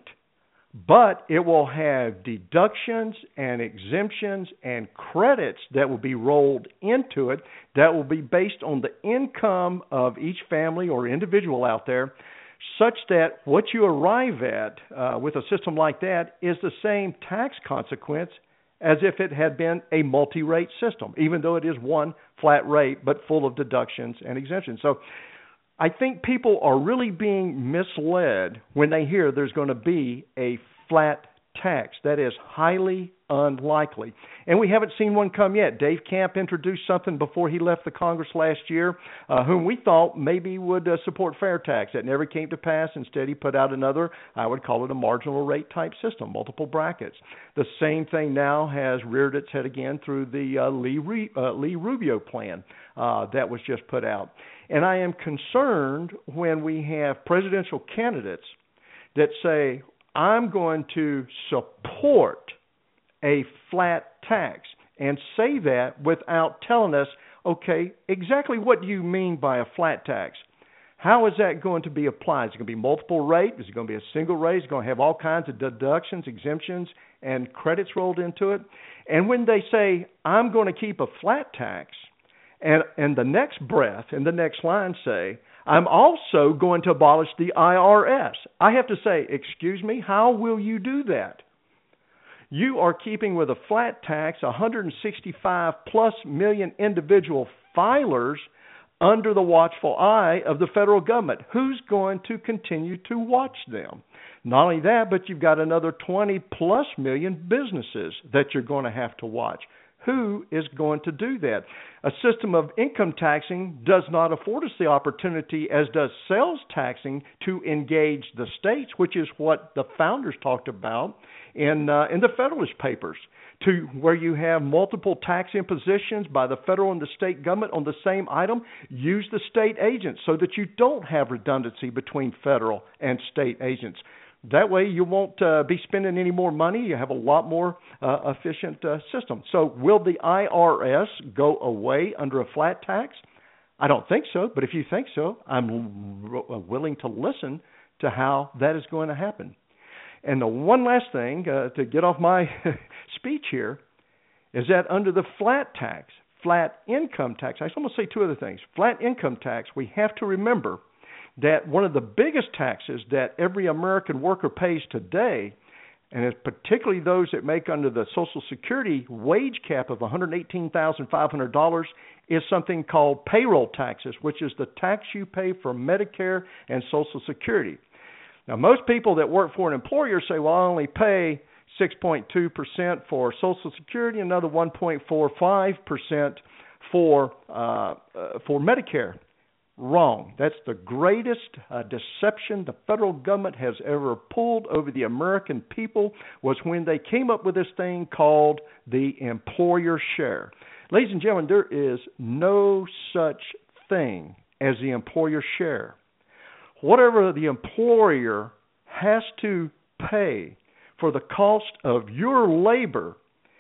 but it will have deductions and exemptions and credits that will be rolled into it that will be based on the income of each family or individual out there, such that what you arrive at uh, with a system like that is the same tax consequence as if it had been a multi-rate system, even though it is one flat rate but full of deductions and exemptions. So I think people are really being misled when they hear there's going to be a flat tax. That is highly unlikely. And we haven't seen one come yet. Dave Camp introduced something before he left the Congress last year, uh, whom we thought maybe would uh, support fair tax. That never came to pass. Instead, he put out another, I would call it a marginal rate type system, multiple brackets. The same thing now has reared its head again through the uh, Lee, Re- uh, Lee Rubio plan uh, that was just put out. And I am concerned when we have presidential candidates that say, I'm going to support a flat tax, and say that without telling us, okay, exactly what do you mean by a flat tax? How is that going to be applied? Is it going to be multiple rate? Is it going to be a single rate? Is it going to have all kinds of deductions, exemptions, and credits rolled into it? And when they say, I'm going to keep a flat tax, and in the next breath, in the next line say, I'm also going to abolish the I R S. I have to say, excuse me, how will you do that? You are keeping with a flat tax one hundred sixty-five plus million individual filers under the watchful eye of the federal government. Who's going to continue to watch them? Not only that, but you've got another twenty plus million businesses that you're going to have to watch. Who is going to do that? A system of income taxing does not afford us the opportunity, as does sales taxing, to engage the states, which is what the founders talked about in uh, in the Federalist Papers, to where you have multiple tax impositions by the federal and the state government on the same item. Use the state agents so that you don't have redundancy between federal and state agents. That way you won't uh, be spending any more money. You have a lot more uh, efficient uh, system. So will the I R S go away under a flat tax? I don't think so, but if you think so, I'm r- willing to listen to how that is going to happen. And the one last thing uh, to get off my speech here is that under the flat tax, flat income tax, I'm going to say two other things. Flat income tax, we have to remember that one of the biggest taxes that every American worker pays today, and it's particularly those that make under the Social Security wage cap of one hundred eighteen thousand five hundred dollars, is something called payroll taxes, which is the tax you pay for Medicare and Social Security. Now, most people that work for an employer say, well, I only pay six point two percent for Social Security, another one point four five percent for uh, uh, for Medicare. Wrong. That's the greatest uh, deception the federal government has ever pulled over the American people, was when they came up with this thing called the employer share. Ladies and gentlemen, there is no such thing as the employer share. Whatever the employer has to pay for the cost of your labor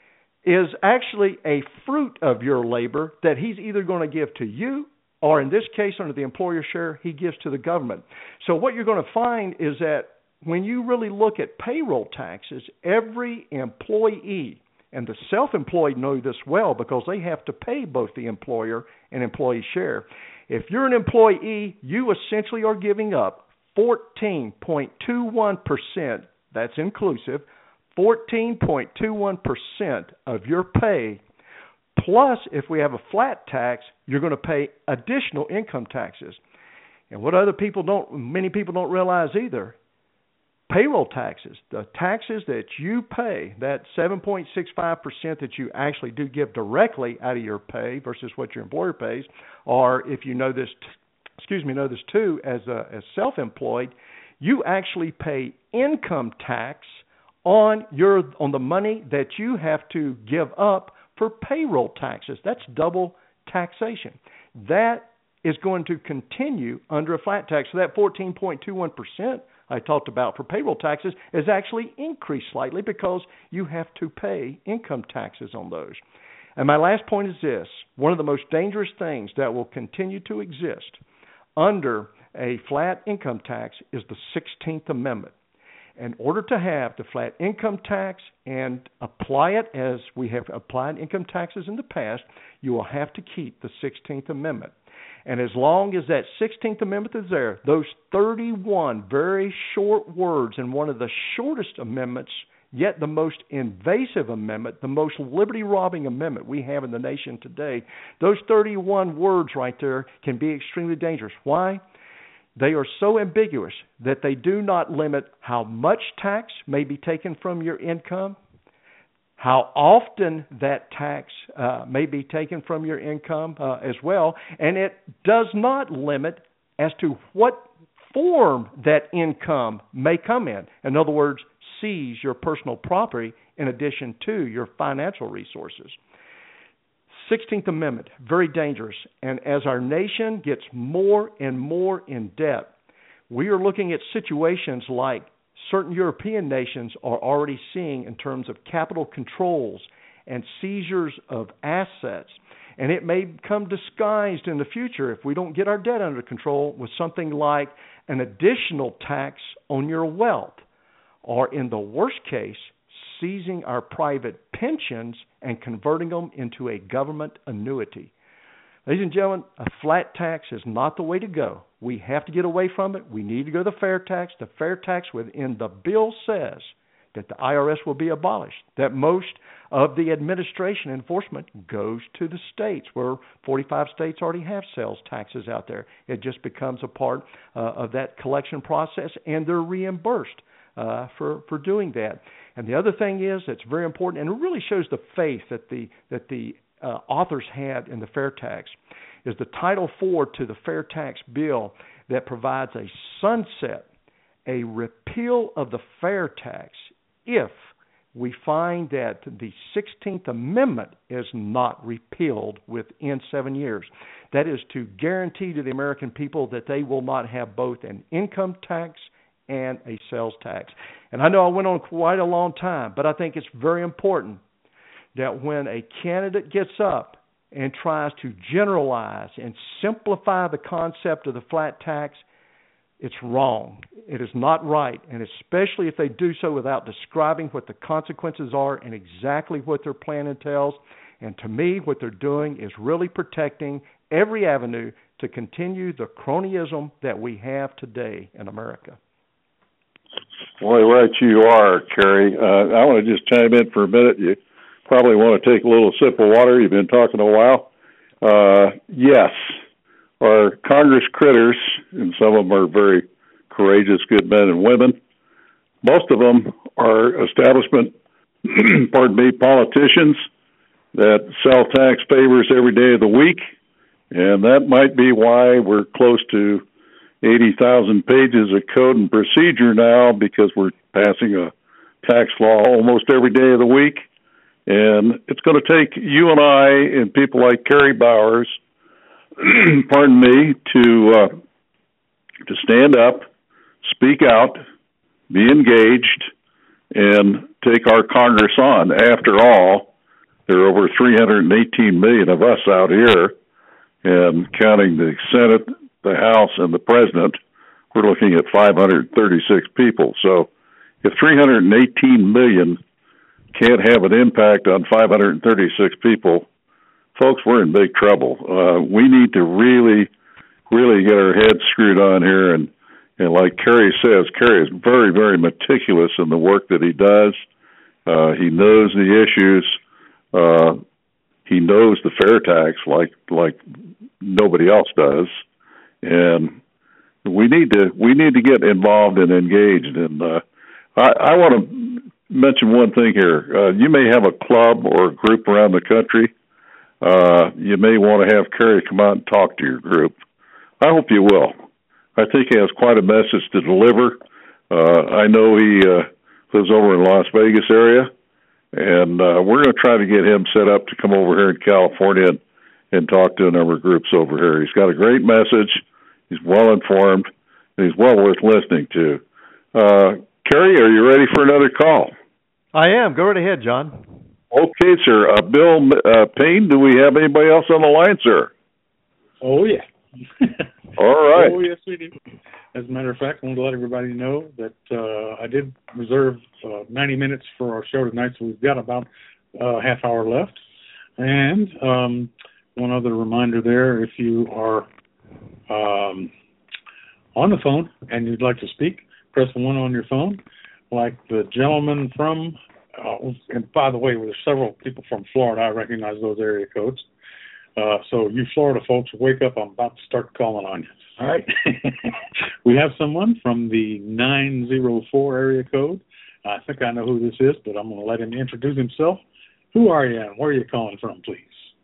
is actually a fruit of your labor that he's either going to give to you, or in this case, under the employer share, he gives to the government. So what you're going to find is that when you really look at payroll taxes, every employee, and the self-employed know this well because they have to pay both the employer and employee share. If you're an employee, you essentially are giving up fourteen point two one percent, that's inclusive, fourteen point two one percent of your pay. Plus, if we have a flat tax, you're going to pay additional income taxes. And what other people don't, many people don't realize either, payroll taxes, the taxes that you pay, that seven point six five percent that you actually do give directly out of your pay versus what your employer pays, or if you know this, excuse me, know this too, as a, as self-employed, you actually pay income tax on your on the money that you have to give up for payroll taxes. That's double taxation. That is going to continue under a flat tax. So that fourteen point two one percent I talked about for payroll taxes is actually increased slightly because you have to pay income taxes on those. And my last point is this. One of the most dangerous things that will continue to exist under a flat income tax is the sixteenth Amendment. In order to have the flat income tax and apply it as we have applied income taxes in the past, you will have to keep the sixteenth Amendment. And as long as that sixteenth Amendment is there, those thirty-one very short words in one of the shortest amendments, yet the most invasive amendment, the most liberty-robbing amendment we have in the nation today, those thirty-one words right there can be extremely dangerous. Why? they are so ambiguous that they do not limit how much tax may be taken from your income, how often that tax uh, may be taken from your income uh, as well, and it does not limit as to what form that income may come in. In other words, seize your personal property in addition to your financial resources. sixteenth Amendment, very dangerous. And as our nation gets more and more in debt, we are looking at situations like certain European nations are already seeing in terms of capital controls and seizures of assets. And it may become disguised in the future if we don't get our debt under control with something like an additional tax on your wealth, or in the worst case, seizing our private pensions and converting them into a government annuity. Ladies and gentlemen, a flat tax is not the way to go. We have to get away from it. We need to go to the fair tax. The fair tax within the bill says that the I R S will be abolished, that most of the administration enforcement goes to the states, where forty-five states already have sales taxes out there. It just becomes a part uh, of that collection process, and they're reimbursed uh, for, for doing that. And the other thing is, it's very important, and it really shows the faith that the that the uh, authors had in the fair tax, is the Title four to the fair tax bill that provides a sunset, a repeal of the fair tax if we find that the sixteenth Amendment is not repealed within seven years. That is to guarantee to the American people that they will not have both an income tax and a sales tax. And I know I went on quite a long time, but I think it's very important that when a candidate gets up and tries to generalize and simplify the concept of the flat tax, it's wrong. It is not right, and especially if they do so without describing what the consequences are and exactly what their plan entails. And to me, what they're doing is really protecting every avenue to continue the cronyism that we have today in America. Boy, right you are, Kerry. Uh, I want to just chime in for a minute. You probably want to take a little sip of water. You've been talking a while. Uh, yes. Our Congress critters, and some of them are very courageous, good men and women. Most of them are establishment, pardon me, politicians that sell tax favors every day of the week, and that might be why we're close to eighty thousand pages of code and procedure now, because we're passing a tax law almost every day of the week. And it's going to take you and I and people like Kerry Bowers, pardon me, to uh, to stand up, speak out, be engaged, and take our Congress on. After all, there are over three hundred eighteen million of us out here, and counting the Senate, the House, and the President, we're looking at five hundred thirty-six people. So if three hundred eighteen million can't have an impact on five hundred thirty-six people, folks, we're in big trouble. Uh, we need to really, really get our heads screwed on here. And, and like Kerry says, Kerry is very, very meticulous in the work that he does. Uh, he knows the issues. Uh, he knows the fair tax like like nobody else does. And we need to we need to get involved and engaged. And uh, I, I want to mention one thing here. Uh, you may have a club or a group around the country. Uh, you may want to have Kerry come out and talk to your group. I hope you will. I think he has quite a message to deliver. Uh, I know he uh, lives over in Las Vegas area, and uh, we're going to try to get him set up to come over here in California and, and talk to a number of groups over here. He's got a great message. He's well informed, and he's well worth listening to. Uh, Kerry, are you ready for another call? I am. Go right ahead, John. Okay, sir. Uh, Bill uh, Payne, do we have anybody else on the line, sir? Oh, yeah. All right. Oh, yes, we do. As a matter of fact, I want to let everybody know that uh, I did reserve uh, ninety minutes for our show tonight, so we've got about a uh, half hour left. And um, one other reminder there, if you are um, on the phone and you'd like to speak, press one on your phone, like the gentleman from, uh, and by the way, there's several people from Florida. I recognize those area codes. Uh, so you Florida folks, wake up. I'm about to start calling on you. All right. We have someone from the nine oh four area code. I think I know who this is, but I'm going to let him introduce himself. Who are you and where are you calling from, please?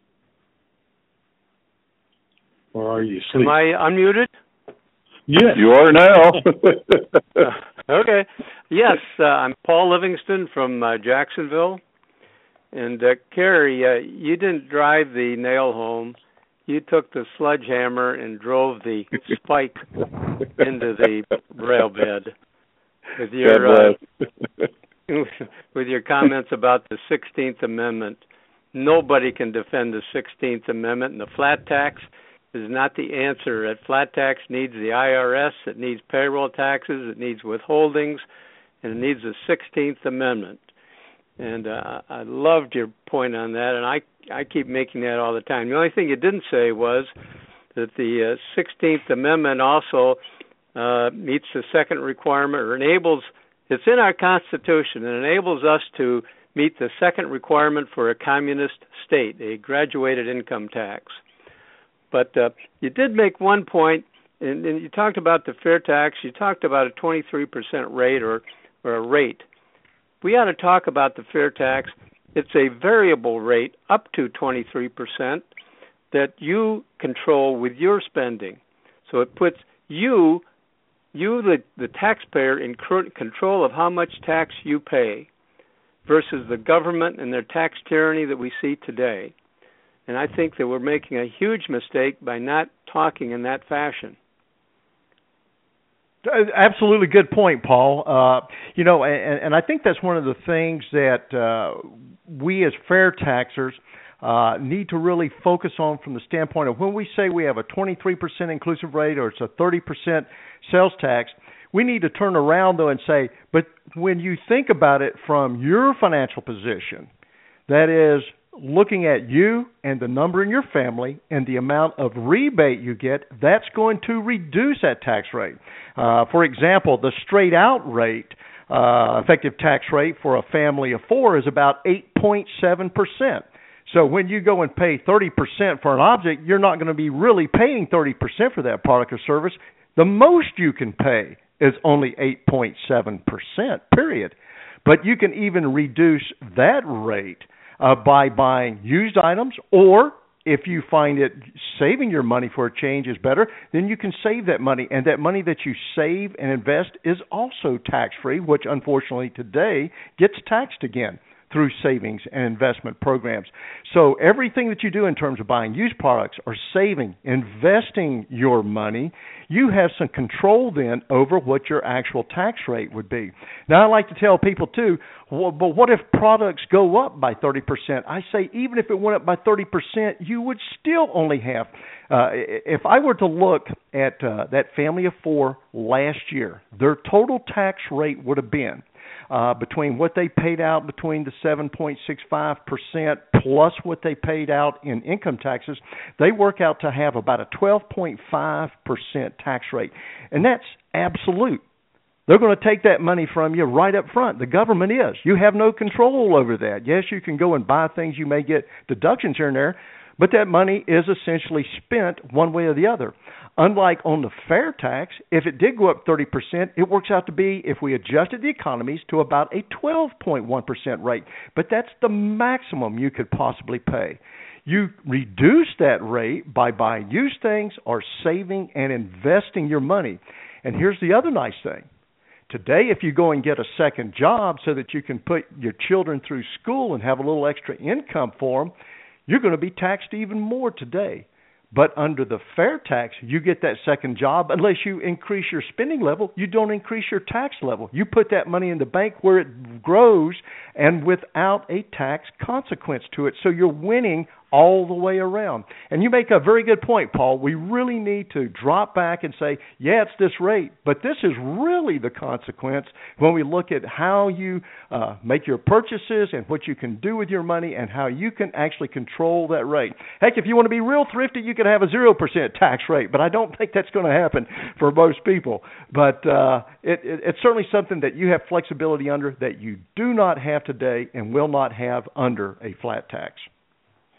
Or are you asleep? Am I unmuted? Yes, you are now. uh, okay. Yes, uh, I'm Paul Livingston from uh, Jacksonville. And, uh, Carrie, uh, you didn't drive the nail home. You took the sledgehammer and drove the spike into the rail bed with your uh, with your comments about the sixteenth Amendment. Nobody can defend the sixteenth Amendment, and the flat tax is not the answer. That flat tax needs the I R S, it needs payroll taxes, it needs withholdings, and it needs the sixteenth Amendment. And uh, I loved your point on that, and I I keep making that all the time. The only thing you didn't say was that the uh, sixteenth Amendment also uh, meets the second requirement, or enables, it's in our Constitution, and enables us to meet the second requirement for a communist state, a graduated income tax. But uh, you did make one point, and, and you talked about the fair tax, you talked about a twenty-three percent rate or, or a rate. We ought to talk about the fair tax. It's a variable rate up to twenty-three percent that you control with your spending. So it puts you, you the, the taxpayer, in control of how much tax you pay versus the government and their tax tyranny that we see today. And I think that we're making a huge mistake by not talking in that fashion. Absolutely good point, Paul. Uh, you know, and, and I think that's one of the things that uh, we as fair taxers uh, need to really focus on from the standpoint of when we say we have a twenty-three percent inclusive rate or it's a thirty percent sales tax, we need to turn around, though, and say, but when you think about it from your financial position, that is, looking at you and the number in your family and the amount of rebate you get, that's going to reduce that tax rate. Uh, for example, the straight out rate, uh, effective tax rate for a family of four is about eight point seven percent. So when you go and pay thirty percent for an object, you're not going to be really paying thirty percent for that product or service. The most you can pay is only eight point seven percent, period. But you can even reduce that rate Uh, by buying used items, or if you find it saving your money for a change is better, then you can save that money. And that money that you save and invest is also tax-free, which unfortunately today gets taxed again through savings and investment programs. So everything that you do in terms of buying used products or saving, investing your money, you have some control then over what your actual tax rate would be. Now, I like to tell people, too, well, but what if products go up by thirty percent? I say even if it went up by thirty percent, you would still only have, uh, if I were to look at uh, that family of four last year, their total tax rate would have been, Uh, between what they paid out between the seven point six five percent plus what they paid out in income taxes, they work out to have about a twelve point five percent tax rate. And that's absolute. They're going to take that money from you right up front. The government is. You have no control over that. Yes, you can go and buy things. You may get deductions here and there, but that money is essentially spent one way or the other. Unlike on the fair tax, if it did go up thirty percent, it works out to be, if we adjusted the economies, to about a twelve point one percent rate. But that's the maximum you could possibly pay. You reduce that rate by buying used things or saving and investing your money. And here's the other nice thing. Today, if you go and get a second job so that you can put your children through school and have a little extra income for them, you're going to be taxed even more today. But under the fair tax, you get that second job. Unless you increase your spending level, you don't increase your tax level. You put that money in the bank where it grows and without a tax consequence to it. So you're winning all the way around. And you make a very good point, Paul. We really need to drop back and say, yeah, it's this rate, but this is really the consequence when we look at how you uh, make your purchases and what you can do with your money and how you can actually control that rate. Heck, if you want to be real thrifty, you could have a zero percent tax rate, but I don't think that's going to happen for most people. But uh, it, it, it's certainly something that you have flexibility under that you do not have today and will not have under a flat tax.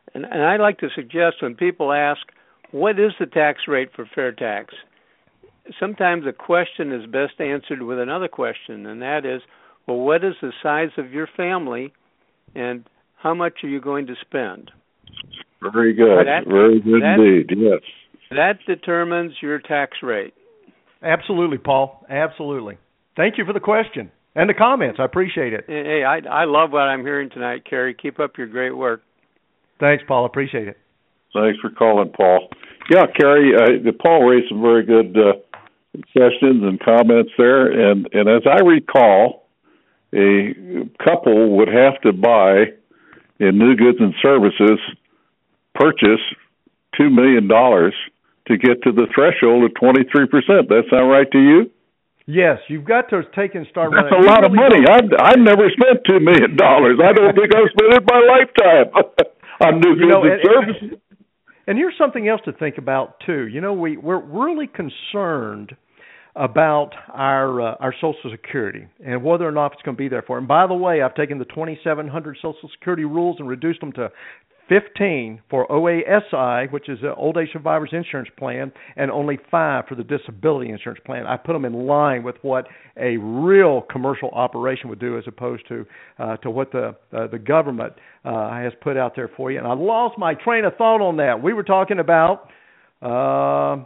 And, and I like to suggest when people ask, what is the tax rate for fair tax? Sometimes a question is best answered with another question, and that is, well, what is the size of your family, and how much are you going to spend? Very good. That, Very good that, indeed, yes. That determines your tax rate. Absolutely, Paul. Absolutely. Thank you for the question and the comments. I appreciate it. Hey, I, I love what I'm hearing tonight, Kerry. Keep up your great work. Thanks, Paul. Appreciate it. Thanks for calling, Paul. Yeah, Kerry, uh, Paul raised some very good uh, questions and comments there. And, and as I recall, a couple would have to buy in new goods and services, purchase two million dollars to get to the threshold of twenty-three percent. That sound right to you? Yes, you've got to take and start. That's running. a lot really of money. I've, I've never spent two million dollars. I don't think I've spent it in my lifetime on new goods you know, and, and services. And here's something else to think about, too. You know, we, we're really concerned about our uh, our Social Security and whether or not it's going to be there for. And by the way, I've taken the twenty-seven hundred Social Security rules and reduced them to fifteen for O A S I, which is the Old Age Survivors Insurance Plan, and only five for the Disability Insurance Plan. I put them in line with what a real commercial operation would do as opposed to uh, to what the uh, the government uh, has put out there for you. And I lost my train of thought on that. We were talking about uh,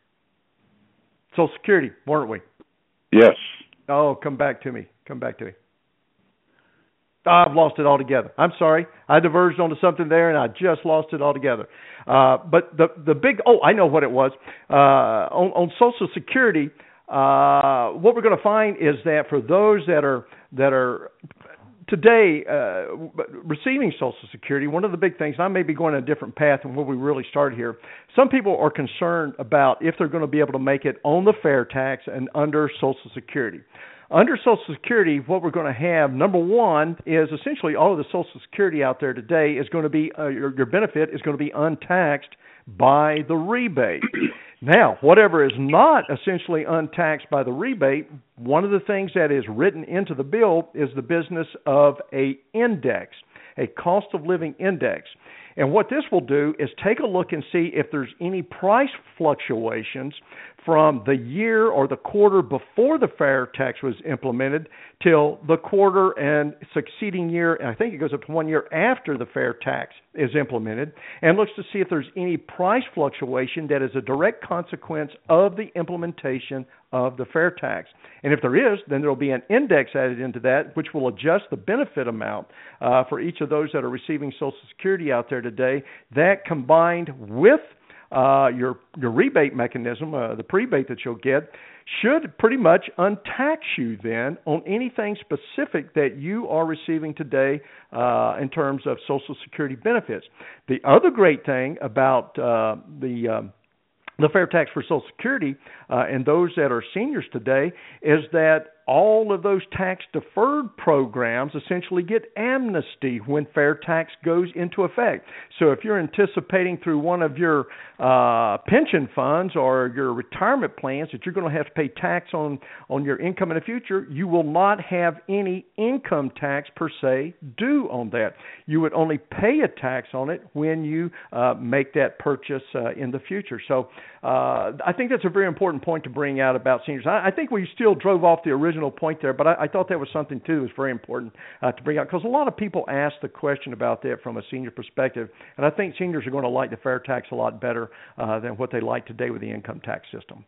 Social Security, weren't we? Yes. Oh, come back to me. Come back to me. I've lost it altogether. I'm sorry. I diverged onto something there, and I just lost it altogether. Uh, but the the big, oh, I know what it was. Uh, on, on Social Security, uh, what we're going to find is that for those that are that are today uh, receiving Social Security, one of the big things, and I may be going a different path than where we really started here, some people are concerned about if they're going to be able to make it on the fair tax and under Social Security. Under Social Security, what we're going to have, number one, is essentially all of the Social Security out there today is going to be, uh, your, your benefit is going to be untaxed by the rebate. Now, whatever is not essentially untaxed by the rebate, one of the things that is written into the bill is the business of a index, a cost of living index. And what this will do is take a look and see if there's any price fluctuations from the year or the quarter before the fair tax was implemented till the quarter and succeeding year, and I think it goes up to one year after the fair tax is implemented, and looks to see if there's any price fluctuation that is a direct consequence of the implementation of the fair tax. And if there is, then there will be an index added into that, which will adjust the benefit amount uh, for each of those that are receiving Social Security out there today. That combined with uh, your your rebate mechanism, uh, the prebate that you'll get, should pretty much untax you then on anything specific that you are receiving today uh, in terms of Social Security benefits. The other great thing about uh, the um, the fair tax for Social Security uh, and those that are seniors today is that all of those tax-deferred programs essentially get amnesty when fair tax goes into effect. So if you're anticipating through one of your uh, pension funds or your retirement plans that you're going to have to pay tax on, on your income in the future, you will not have any income tax per se due on that. You would only pay a tax on it when you uh, make that purchase uh, in the future. So uh, I think that's a very important point to bring out about seniors. I, I think we still drove off the original point there, but I, I thought that was something too that was very important uh, to bring out, because a lot of people ask the question about that from a senior perspective, and I think seniors are going to like the fair tax a lot better uh, than what they like today with the income tax system.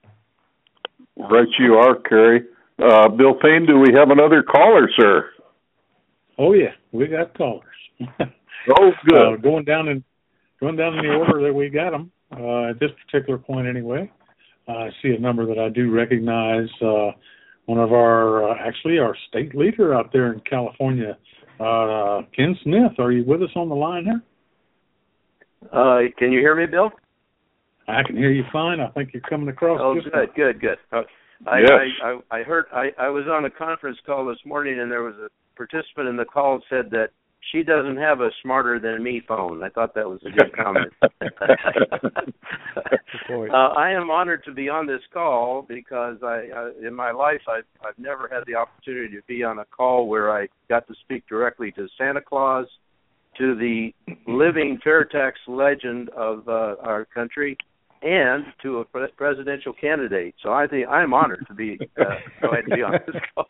Right, you are, Kerry. Uh, Bill Payne, do we have another caller, sir? Oh yeah, we got callers. Oh, good. Uh, going down in going down in the order that we got them uh, at this particular point, anyway. Uh, I see a number that I do recognize. Uh, One of our, uh, actually, our state leader out there in California, uh, Ken Smith. Are you with us on the line here? Uh, can you hear me, Bill? I can hear you fine. I think you're coming across. Oh, good, fine. good, good. Uh, I, yes. I, I, I heard. I, I was on a conference call this morning, and there was a participant in the call who said that she doesn't have a smarter than me phone. I thought that was a good comment. uh, I am honored to be on this call because I, uh, in my life, I've, I've never had the opportunity to be on a call where I got to speak directly to Santa Claus to the living fair tax legend of uh, our country, and to a pre- presidential candidate. So I think I'm honored to be uh, glad to be on this call.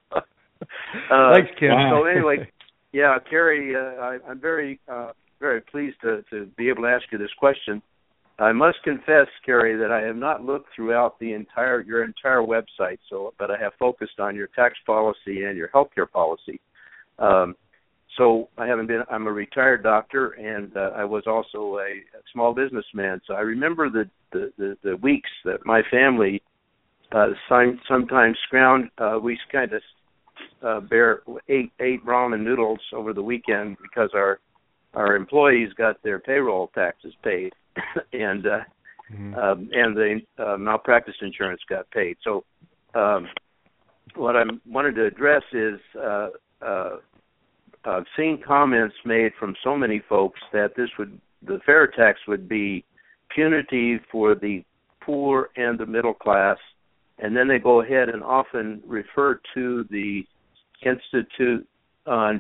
uh, Thanks, Ken. So anyway, yeah, Kerry, uh, I, I'm very, uh, very pleased to, to be able to ask you this question. I must confess, Kerry, that I have not looked throughout the entire your entire website. So, but I have focused on your tax policy and your healthcare policy. Um, So I haven't been. I'm a retired doctor, and uh, I was also a, a small businessman. So I remember the the, the, the weeks that my family uh, some, sometimes scrounged. Uh, we kind of uh, bear ate ate ramen noodles over the weekend because our our employees got their payroll taxes paid, and uh, mm-hmm. um, and the uh, malpractice insurance got paid. So um, what I wanted to address is. Uh, uh, I've seen comments made from so many folks that this would, the fair tax would be punitive for the poor and the middle class, and then they go ahead and often refer to the Institute on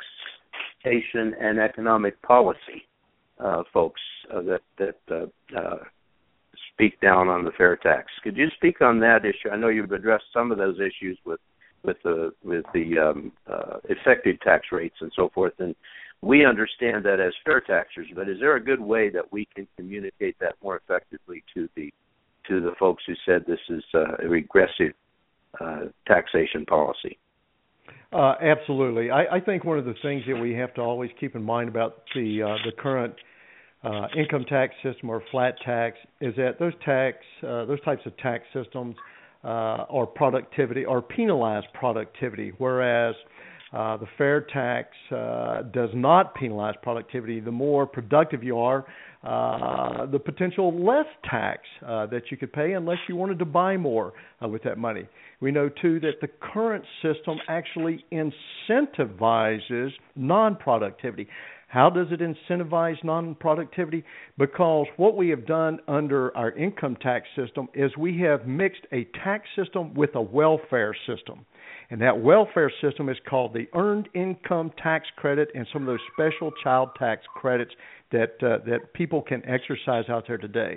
Taxation and Economic Policy uh, folks uh, that that uh, uh, speak down on the fair tax. Could you speak on that issue? I know you've addressed some of those issues with. with the with the um, uh, effective tax rates and so forth, and we understand that as fair taxers. But is there a good way that we can communicate that more effectively to the to the folks who said this is uh, a regressive uh, taxation policy? Uh, absolutely. I, I think one of the things that we have to always keep in mind about the uh, the current uh, income tax system or flat tax is that those tax uh, those types of tax systems. Uh, or productivity, or penalize productivity, whereas uh, the fair tax uh, does not penalize productivity. The more productive you are, uh, the potential less tax uh, that you could pay unless you wanted to buy more uh, with that money. We know, too, that the current system actually incentivizes non-productivity. How does it incentivize non-productivity? Because what we have done under our income tax system is we have mixed a tax system with a welfare system. And that welfare system is called the Earned Income Tax Credit and some of those special child tax credits that uh, that people can exercise out there today.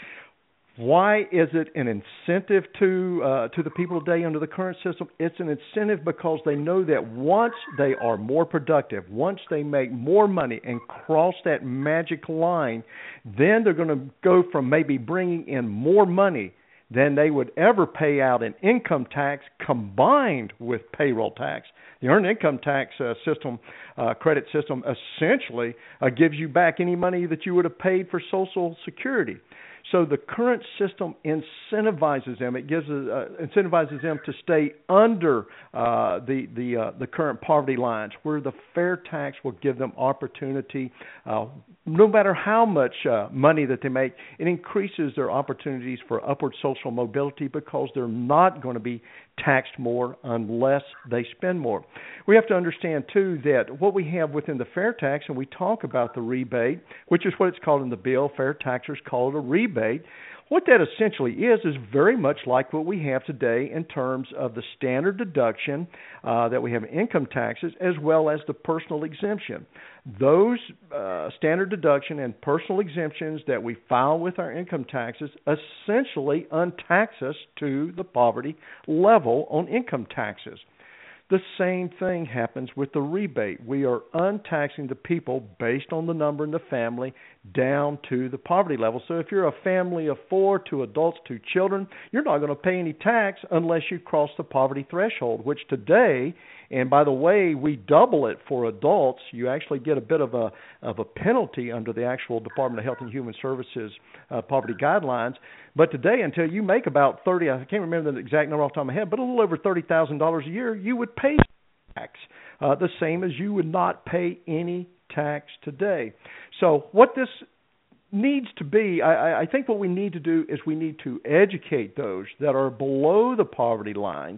Why is it an incentive to uh, to the people today under the current system? It's an incentive because they know that once they are more productive, once they make more money and cross that magic line, then they're going to go from maybe bringing in more money than they would ever pay out in income tax combined with payroll tax. The earned income tax uh, system, uh, credit system, essentially uh, gives you back any money that you would have paid for Social Security. So the current system incentivizes them. It gives uh, incentivizes them to stay under uh, the the uh, the current poverty lines, where the fair tax will give them opportunity. Uh, no matter how much uh, money that they make, it increases their opportunities for upward social mobility because they're not going to be taxed more unless they spend more. We have to understand, too, that what we have within the fair tax, and we talk about the rebate, which is what it's called in the bill, fair taxers call it a rebate. What that essentially is is very much like what we have today in terms of the standard deduction uh, that we have in income taxes as well as the personal exemption. Those uh, standard deduction and personal exemptions that we file with our income taxes essentially untax us to the poverty level on income taxes. The same thing happens with the rebate. We are untaxing the people based on the number in the family down to the poverty level. So if you're a family of four, two adults, two children, you're not going to pay any tax unless you cross the poverty threshold, which today, and by the way, we double it for adults. You actually get a bit of a of a penalty under the actual Department of Health and Human Services uh, poverty guidelines. But today, until you make about thirty, I can't remember the exact number off the top of my head, but a little over thirty thousand dollars a year, you would pay tax, uh, the same as you would not pay any tax today. So what this needs to be, I, I think what we need to do is we need to educate those that are below the poverty lines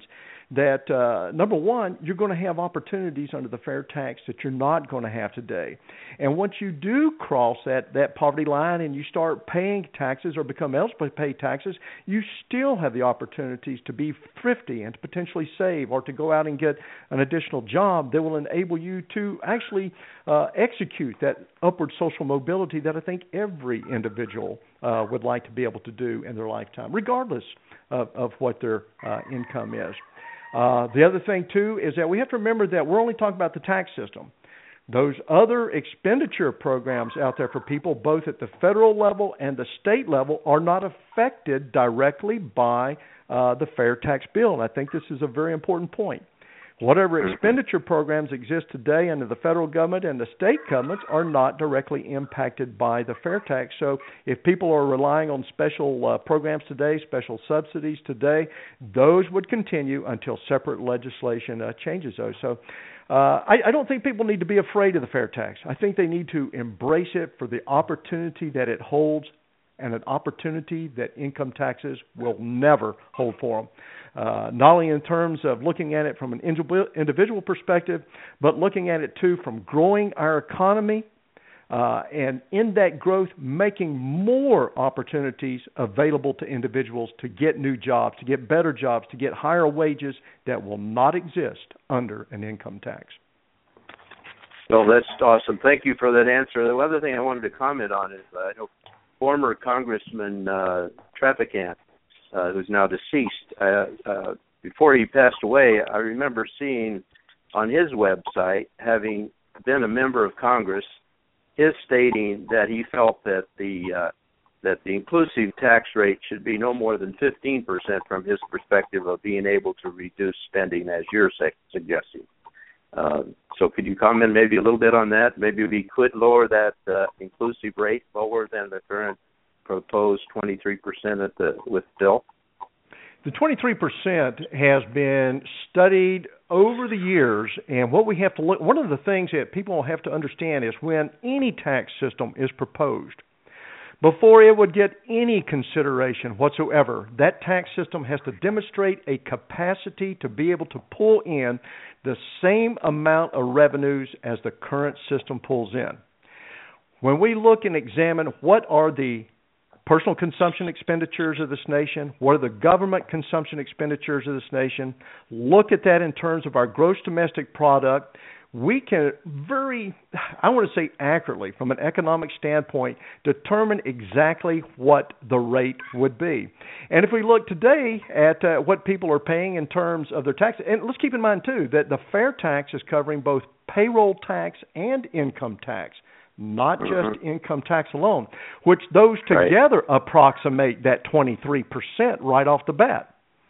that, uh, number one, you're going to have opportunities under the fair tax that you're not going to have today. And once you do cross that, that poverty line and you start paying taxes or become eligible to pay taxes, you still have the opportunities to be thrifty and to potentially save or to go out and get an additional job that will enable you to actually uh, execute that upward social mobility that I think every individual uh, would like to be able to do in their lifetime, regardless of, of what their uh, income is. Uh, the other thing, too, is that we have to remember that we're only talking about the tax system. Those other expenditure programs out there for people, both at the federal level and the state level, are not affected directly by uh, the fair tax bill. And I think this is a very important point. Whatever expenditure programs exist today under the federal government and the state governments are not directly impacted by the fair tax. So if people are relying on special uh, programs today, special subsidies today, those would continue until separate legislation uh, changes those. So uh, I, I don't think people need to be afraid of the fair tax. I think they need to embrace it for the opportunity that it holds, and an opportunity that income taxes will never hold for them. Uh, not only in terms of looking at it from an individual perspective, but looking at it, too, from growing our economy uh, and in that growth making more opportunities available to individuals to get new jobs, to get better jobs, to get higher wages that will not exist under an income tax. Well, that's awesome. Thank you for that answer. The other thing I wanted to comment on is uh, I know former Congressman uh, Traficant, uh, who's now deceased, uh, uh, before he passed away, I remember seeing on his website, having been a member of Congress, his stating that he felt that the uh, that the inclusive tax rate should be no more than fifteen percent from his perspective of being able to reduce spending, as you're suggesting. Uh, so could you comment maybe a little bit on that? Maybe we could lower that uh, inclusive rate lower than the current proposed twenty-three percent at the with Bill? The twenty-three percent has been studied over the years, and what we have to look, one of the things that people have to understand is when any tax system is proposed, before it would get any consideration whatsoever, that tax system has to demonstrate a capacity to be able to pull in the same amount of revenues as the current system pulls in. When we look and examine what are the personal consumption expenditures of this nation, what are the government consumption expenditures of this nation, look at that in terms of our gross domestic product, we can very, I want to say accurately, from an economic standpoint, determine exactly what the rate would be. And if we look today at uh, what people are paying in terms of their taxes, and let's keep in mind, too, that the fair tax is covering both payroll tax and income tax, not just mm-hmm. income tax alone, which those together right. approximate that twenty-three percent right off the bat.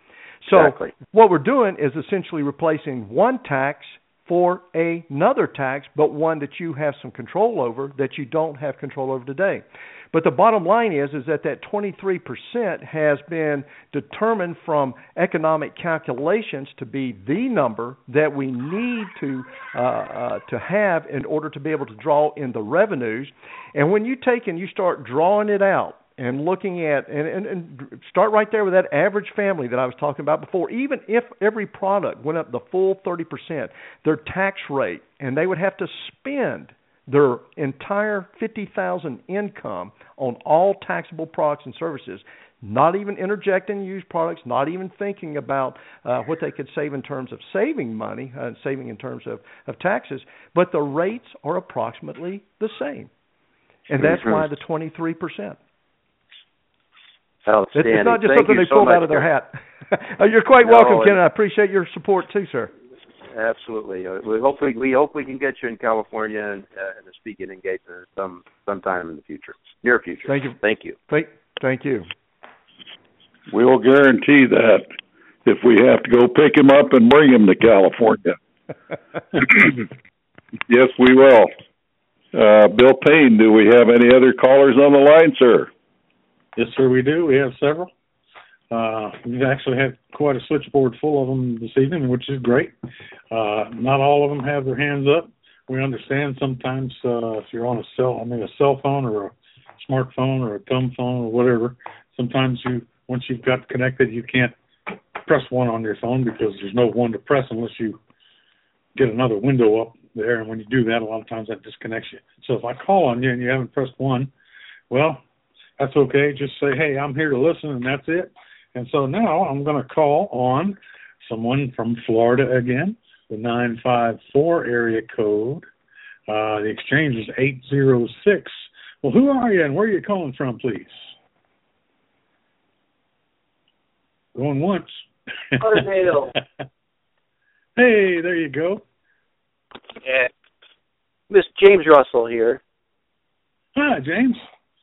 So exactly. what we're doing is essentially replacing one tax for another tax, but one that you have some control over that you don't have control over today. But the bottom line is is that that twenty-three percent has been determined from economic calculations to be the number that we need to uh, uh, to have in order to be able to draw in the revenues. And when you take and you start drawing it out and looking at, and, and, and start right there with that average family that I was talking about before, even if every product went up the full thirty percent, their tax rate, and they would have to spend their entire fifty thousand dollars income on all taxable products and services, not even interjecting used products, not even thinking about uh, what they could save in terms of saving money, uh, saving in terms of, of taxes, but the rates are approximately the same. And that's mm-hmm. why the twenty-three percent. Outstanding. It's not just Thank something they so pulled out of their hat. You're quite no, welcome, Ken. I appreciate your support too, sir. Absolutely. Uh, we hope we, we hope we can get you in California and uh, in a speaking engagement some sometime in the future, near future. Thank you. Thank you. Thank, thank you. We will guarantee that if we have to go pick him up and bring him to California. Yes, we will. Uh, Bill Payne, do we have any other callers on the line, sir? Yes, sir, we do. We have several. Uh, we've actually had quite a switchboard full of them this evening, which is great. Uh, not all of them have their hands up. We understand sometimes uh, if you're on a cell, I mean a cell phone or a smartphone or a thumb phone or whatever, sometimes you once you've got connected, you can't press one on your phone because there's no one to press unless you get another window up there. And when you do that, a lot of times that disconnects you. So if I call on you and you haven't pressed one, well, that's okay. Just say, hey, I'm here to listen, and that's it. And so now I'm going to call on someone from Florida again, the nine five four area code. Uh, the exchange is eight zero six. Well, who are you and where are you calling from, please? Going once. Cardinal. Hey, there you go. Yeah. Miss James Russell here. Hi, James.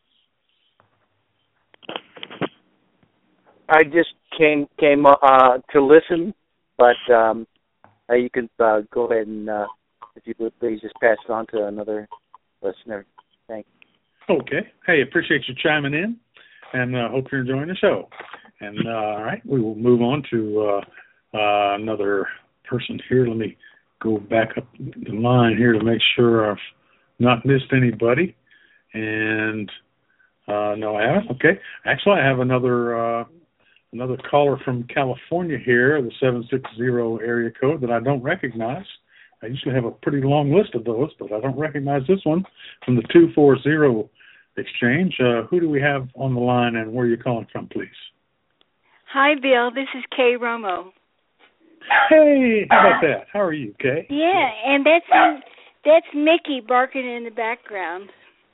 I just came came uh, to listen, but um, uh, you can uh, go ahead and, uh, if you would please, just pass it on to another listener. Thanks. Okay. Hey, appreciate you chiming in, and uh, hope you're enjoying the show. And uh, all right, we will move on to uh, uh, another person here. Let me go back up the line here to make sure I've not missed anybody. And uh, no, I haven't. Okay. Actually, I have another uh, another caller from California here, the seven six zero area code that I don't recognize. I usually have a pretty long list of those, but I don't recognize this one from the two four zero exchange. Uh, who do we have on the line, and where are you calling from, please? Hi, Bill. This is Kay Romo. Hey, how about that? How are you, Kay? Yeah, and that's um, that's Mickey barking in the background.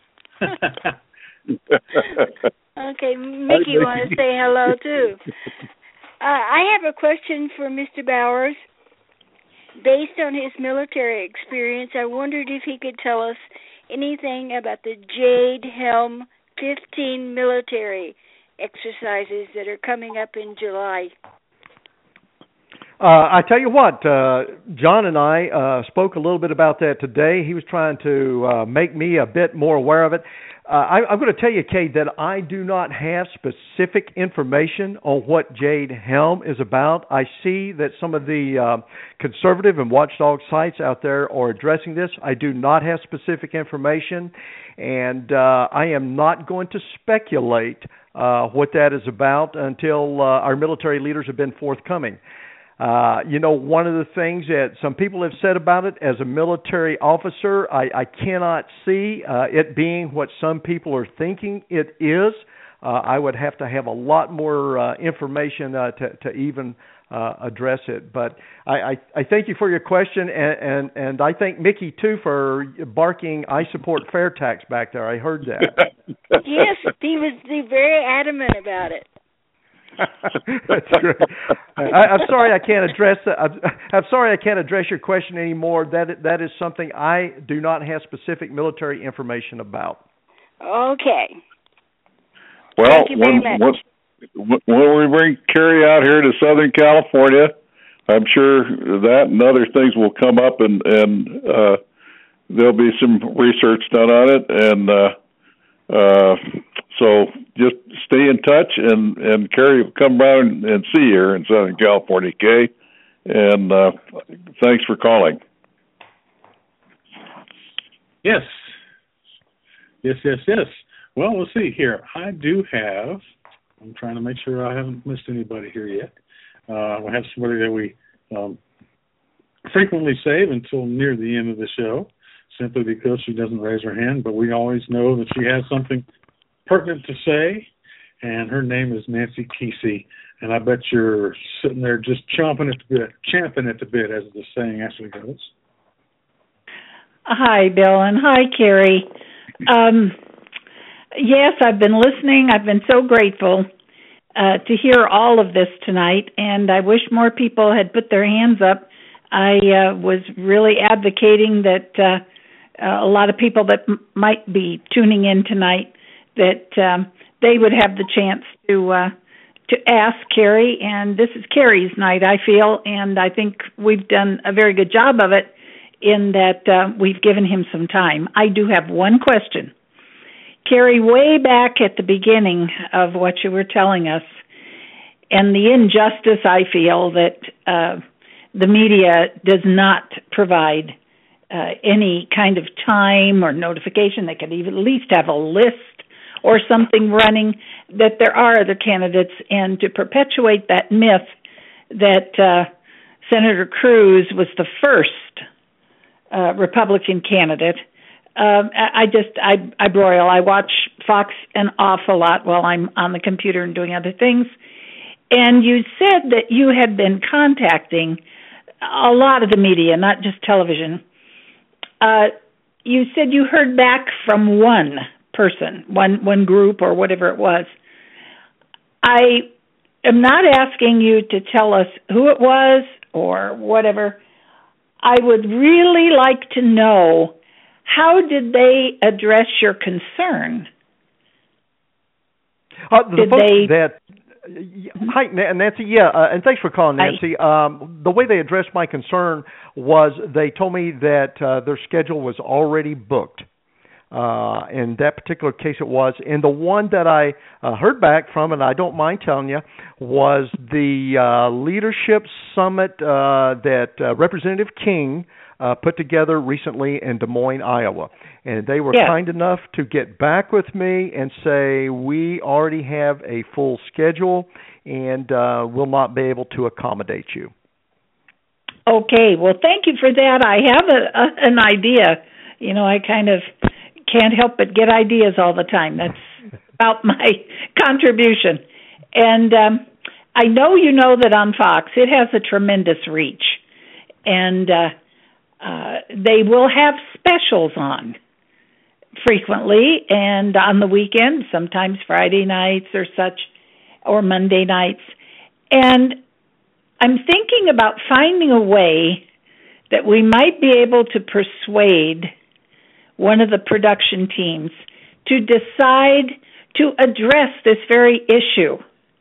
Okay, Mickey wants to say hello, too. Uh, I have a question for Mister Bowers. Based on his military experience, I wondered if he could tell us anything about the Jade Helm fifteen military exercises that are coming up in July. Uh, I tell you what, uh, John and I uh, spoke a little bit about that today. He was trying to uh, make me a bit more aware of it. Uh, I, I'm going to tell you, Kate, that I do not have specific information on what Jade Helm is about. I see that some of the uh, conservative and watchdog sites out there are addressing this. I do not have specific information, and uh, I am not going to speculate uh, what that is about until uh, our military leaders have been forthcoming. Uh, you know, one of the things that some people have said about it, as a military officer, I, I cannot see uh, it being what some people are thinking it is. Uh, I would have to have a lot more uh, information uh, to, to even uh, address it. But I, I, I thank you for your question, and, and, and I thank Mickey, too, for barking, I support fair tax back there. I heard that. Yes, he was very adamant about it. That's great. I, I'm sorry I can't address. I'm, I'm sorry I can't address your question anymore. That that is something I do not have specific military information about. Okay. Well, Thank you very when, much. When, when we bring Kerry out here to Southern California, I'm sure that and other things will come up, and and uh, there'll be some research done on it, and. Uh, Uh, so just stay in touch, and, and Kerry will come around and see you here in Southern California, Kay. And uh, thanks for calling. Yes. Yes, yes, yes. Well, let's see here. I do have, I'm trying to make sure I haven't missed anybody here yet. Uh, we have somebody that we um, frequently save until near the end of the show, simply because she doesn't raise her hand, but we always know that she has something pertinent to say, and her name is Nancy Kesey, and I bet you're sitting there just chomping at the bit, champing at the bit, as the saying actually goes. Hi, Bill, and hi, Kerry. Um, yes, I've been listening. I've been so grateful uh, to hear all of this tonight, and I wish more people had put their hands up. I uh, was really advocating that uh, Uh, a lot of people that m- might be tuning in tonight, that um, they would have the chance to uh, to ask Kerry, and this is Kerry's night, I feel, and I think we've done a very good job of it in that uh, we've given him some time. I do have one question. Kerry, way back at the beginning of what you were telling us, and the injustice I feel that uh, the media does not provide Uh, any kind of time or notification. They could even at least have a list or something running that there are other candidates, and to perpetuate that myth that uh, Senator Cruz was the first uh, Republican candidate. Um, I, I just, I, I broil. I watch Fox an awful lot while I'm on the computer and doing other things. And you said that you had been contacting a lot of the media, not just television. Uh, you said you heard back from one person, one one group or whatever it was. I am not asking you to tell us who it was or whatever. I would really like to know, how did they address your concern? Uh, the did folks they... That, hi, Nancy. Yeah, uh, and thanks for calling, Nancy. Um, the way they addressed my concern was they told me that uh, their schedule was already booked. Uh, in that particular case it was. And the one that I uh, heard back from, and I don't mind telling you, was the uh, leadership summit uh, that uh, Representative King uh, put together recently in Des Moines, Iowa. And they were yeah. kind enough to get back with me and say, we already have a full schedule and uh, will not be able to accommodate you. Okay, well, thank you for that. I have a, a, an idea. You know, I kind of can't help but get ideas all the time. That's about my contribution. And um, I know you know that on Fox it has a tremendous reach. And uh, uh, they will have specials on frequently and on the weekend, sometimes Friday nights or such, or Monday nights. And I'm thinking about finding a way that we might be able to persuade one of the production teams to decide to address this very issue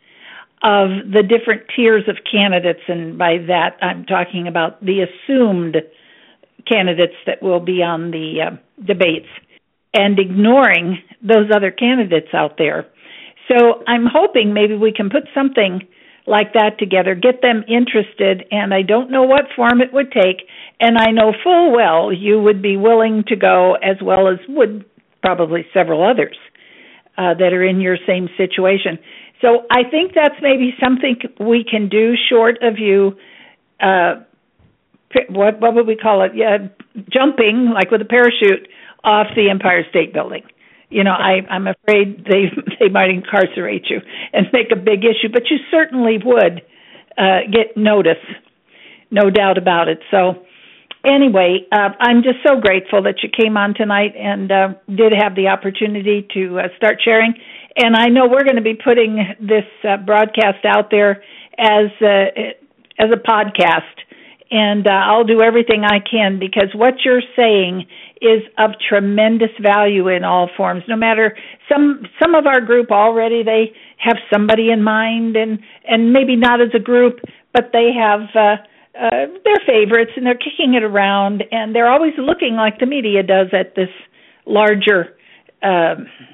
of the different tiers of candidates, and by that I'm talking about the assumed candidates that will be on the uh, debates, and ignoring those other candidates out there. So I'm hoping maybe we can put something like that together, get them interested, and I don't know what form it would take, and I know full well you would be willing to go, as well as would probably several others uh, that are in your same situation. So I think that's maybe something we can do, short of you, uh, what what would we call it, yeah, jumping, like with a parachute, off the Empire State Building. You know, I, I'm afraid they they might incarcerate you and make a big issue, but you certainly would uh, get notice, no doubt about it. So anyway, uh, I'm just so grateful that you came on tonight and uh, did have the opportunity to uh, start sharing. And I know we're going to be putting this uh, broadcast out there as a, as a podcast, and uh, I'll do everything I can, because what you're saying is of tremendous value in all forms. No matter, some some of our group already, they have somebody in mind, and, and maybe not as a group, but they have uh, uh, their favorites, and they're kicking it around, and they're always looking, like the media does, at this larger, uh,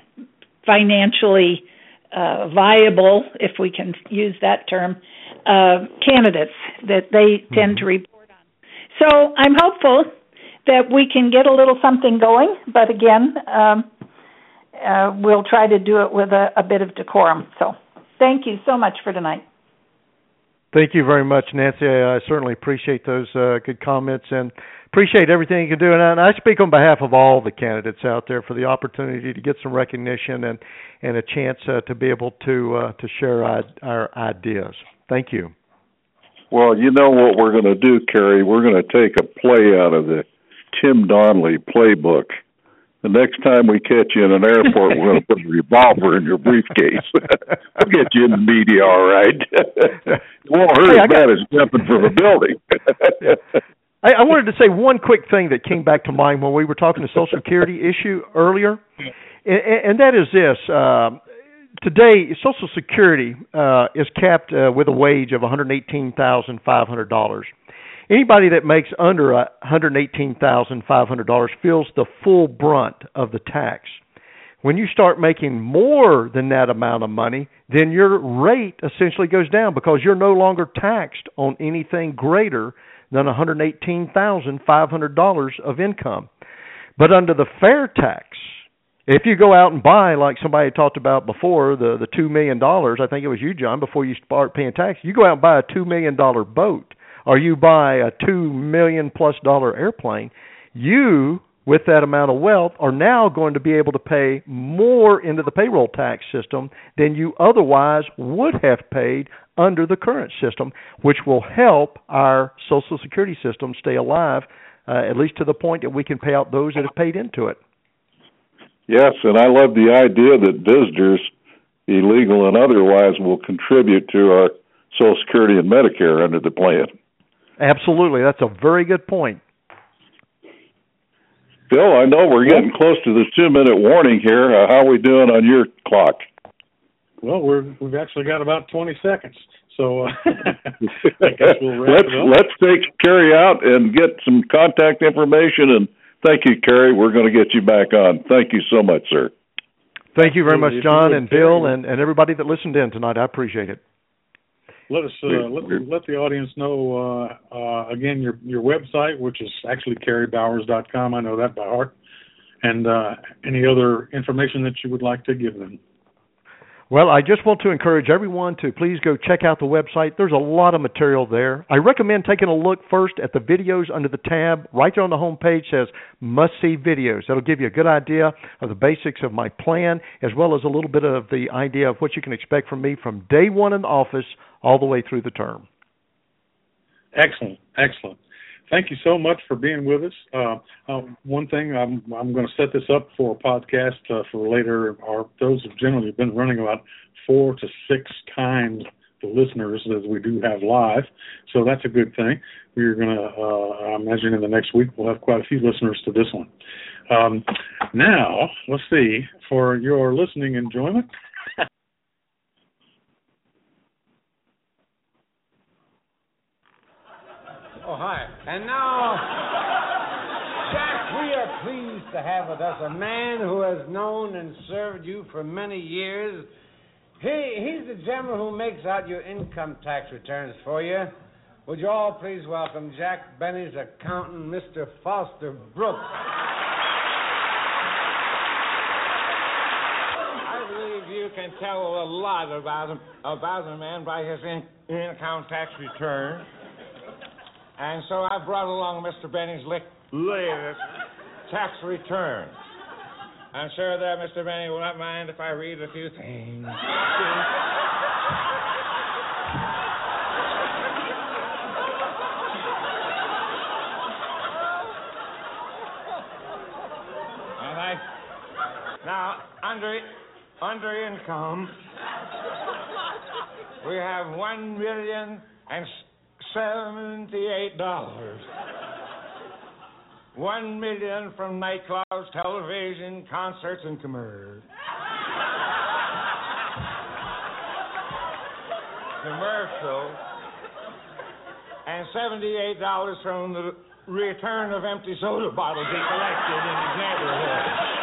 financially uh, viable, if we can use that term, uh, candidates that they tend to report on. So I'm hopeful that we can get a little something going, but again, um, uh, we'll try to do it with a, a bit of decorum. So thank you so much for tonight. Thank you very much, Nancy. I, I certainly appreciate those uh, good comments and appreciate everything you can do. And I, and I speak on behalf of all the candidates out there for the opportunity to get some recognition and, and a chance uh, to be able to uh, to share our, our ideas. Thank you. Well, you know what we're going to do, Kerry? We're going to take a play out of the Tim Donnelly playbook. The next time we catch you in an airport, we're going to put a revolver in your briefcase. We'll get you in the media, all right. It won't hurt hey, as bad got... as jumping from a building. I, I wanted to say one quick thing that came back to mind when we were talking the Social Security issue earlier, and, and that is this. Uh, today, Social Security uh, is capped uh, with a wage of one hundred eighteen thousand five hundred dollars. Anybody that makes under one hundred eighteen thousand five hundred dollars feels the full brunt of the tax. When you start making more than that amount of money, then your rate essentially goes down, because you're no longer taxed on anything greater than one hundred eighteen thousand five hundred dollars of income. But under the fair tax, If you go out and buy, like somebody talked about before, the the two million dollars, I think it was you, John, before you start paying tax, you go out and buy a two million dollar boat, or you buy a two million plus dollar airplane, you, with that amount of wealth, are now going to be able to pay more into the payroll tax system than you otherwise would have paid under the current system, which will help our Social Security system stay alive, uh, at least to the point that we can pay out those that have paid into it. Yes, and I love the idea that visitors, illegal and otherwise, will contribute to our Social Security and Medicare under the plan. Absolutely. That's a very good point. Bill, I know we're getting close to the two-minute warning here. Uh, how are we doing on your clock? Well, we're, we've actually got about twenty seconds, so uh, I guess we'll wrap let's, it up. Let's take Kerry out and get some contact information, and thank you, Kerry. We're going to get you back on. Thank you so much, sir. Thank you very much, John and Bill and, and everybody that listened in tonight. I appreciate it. Let us uh, let, let the audience know uh, uh, again your your website, which is actually Kerry Bowers dot com. I know that by heart, and uh, any other information that you would like to give them. Well, I just want to encourage everyone to please go check out the website. There's a lot of material there. I recommend taking a look first at the videos under the tab. Right there on the home page says must-see videos. That'll give you a good idea of the basics of my plan, as well as a little bit of the idea of what you can expect from me from day one in the office all the way through the term. Excellent, excellent. Thank you so much for being with us. Uh, uh, one thing, I'm I'm going to set this up for a podcast uh, for later. Our those have generally been running about four to six times the listeners as we do have live, so that's a good thing. We're going to, uh, I imagine in the next week we'll have quite a few listeners to this one. Um, now, let's see, for your listening enjoyment. Oh, hi. And now, Jack, we are pleased to have with us a man who has known and served you for many years. He He's the gentleman who makes out your income tax returns for you. Would you all please welcome Jack Benny's accountant, Mister Foster Brooks. I believe you can tell a lot about him, about a man by his in, income tax return. And so I brought along Mister Benny's latest tax return. I'm sure that Mister Benny will not mind if I read a few things. And I, now, under, under income, we have one million and seventy-eight dollars. One million from nightclubs, television, concerts, and commercials. Commercials. And seventy-eight dollars from the return of empty soda bottles he collected in his neighborhood.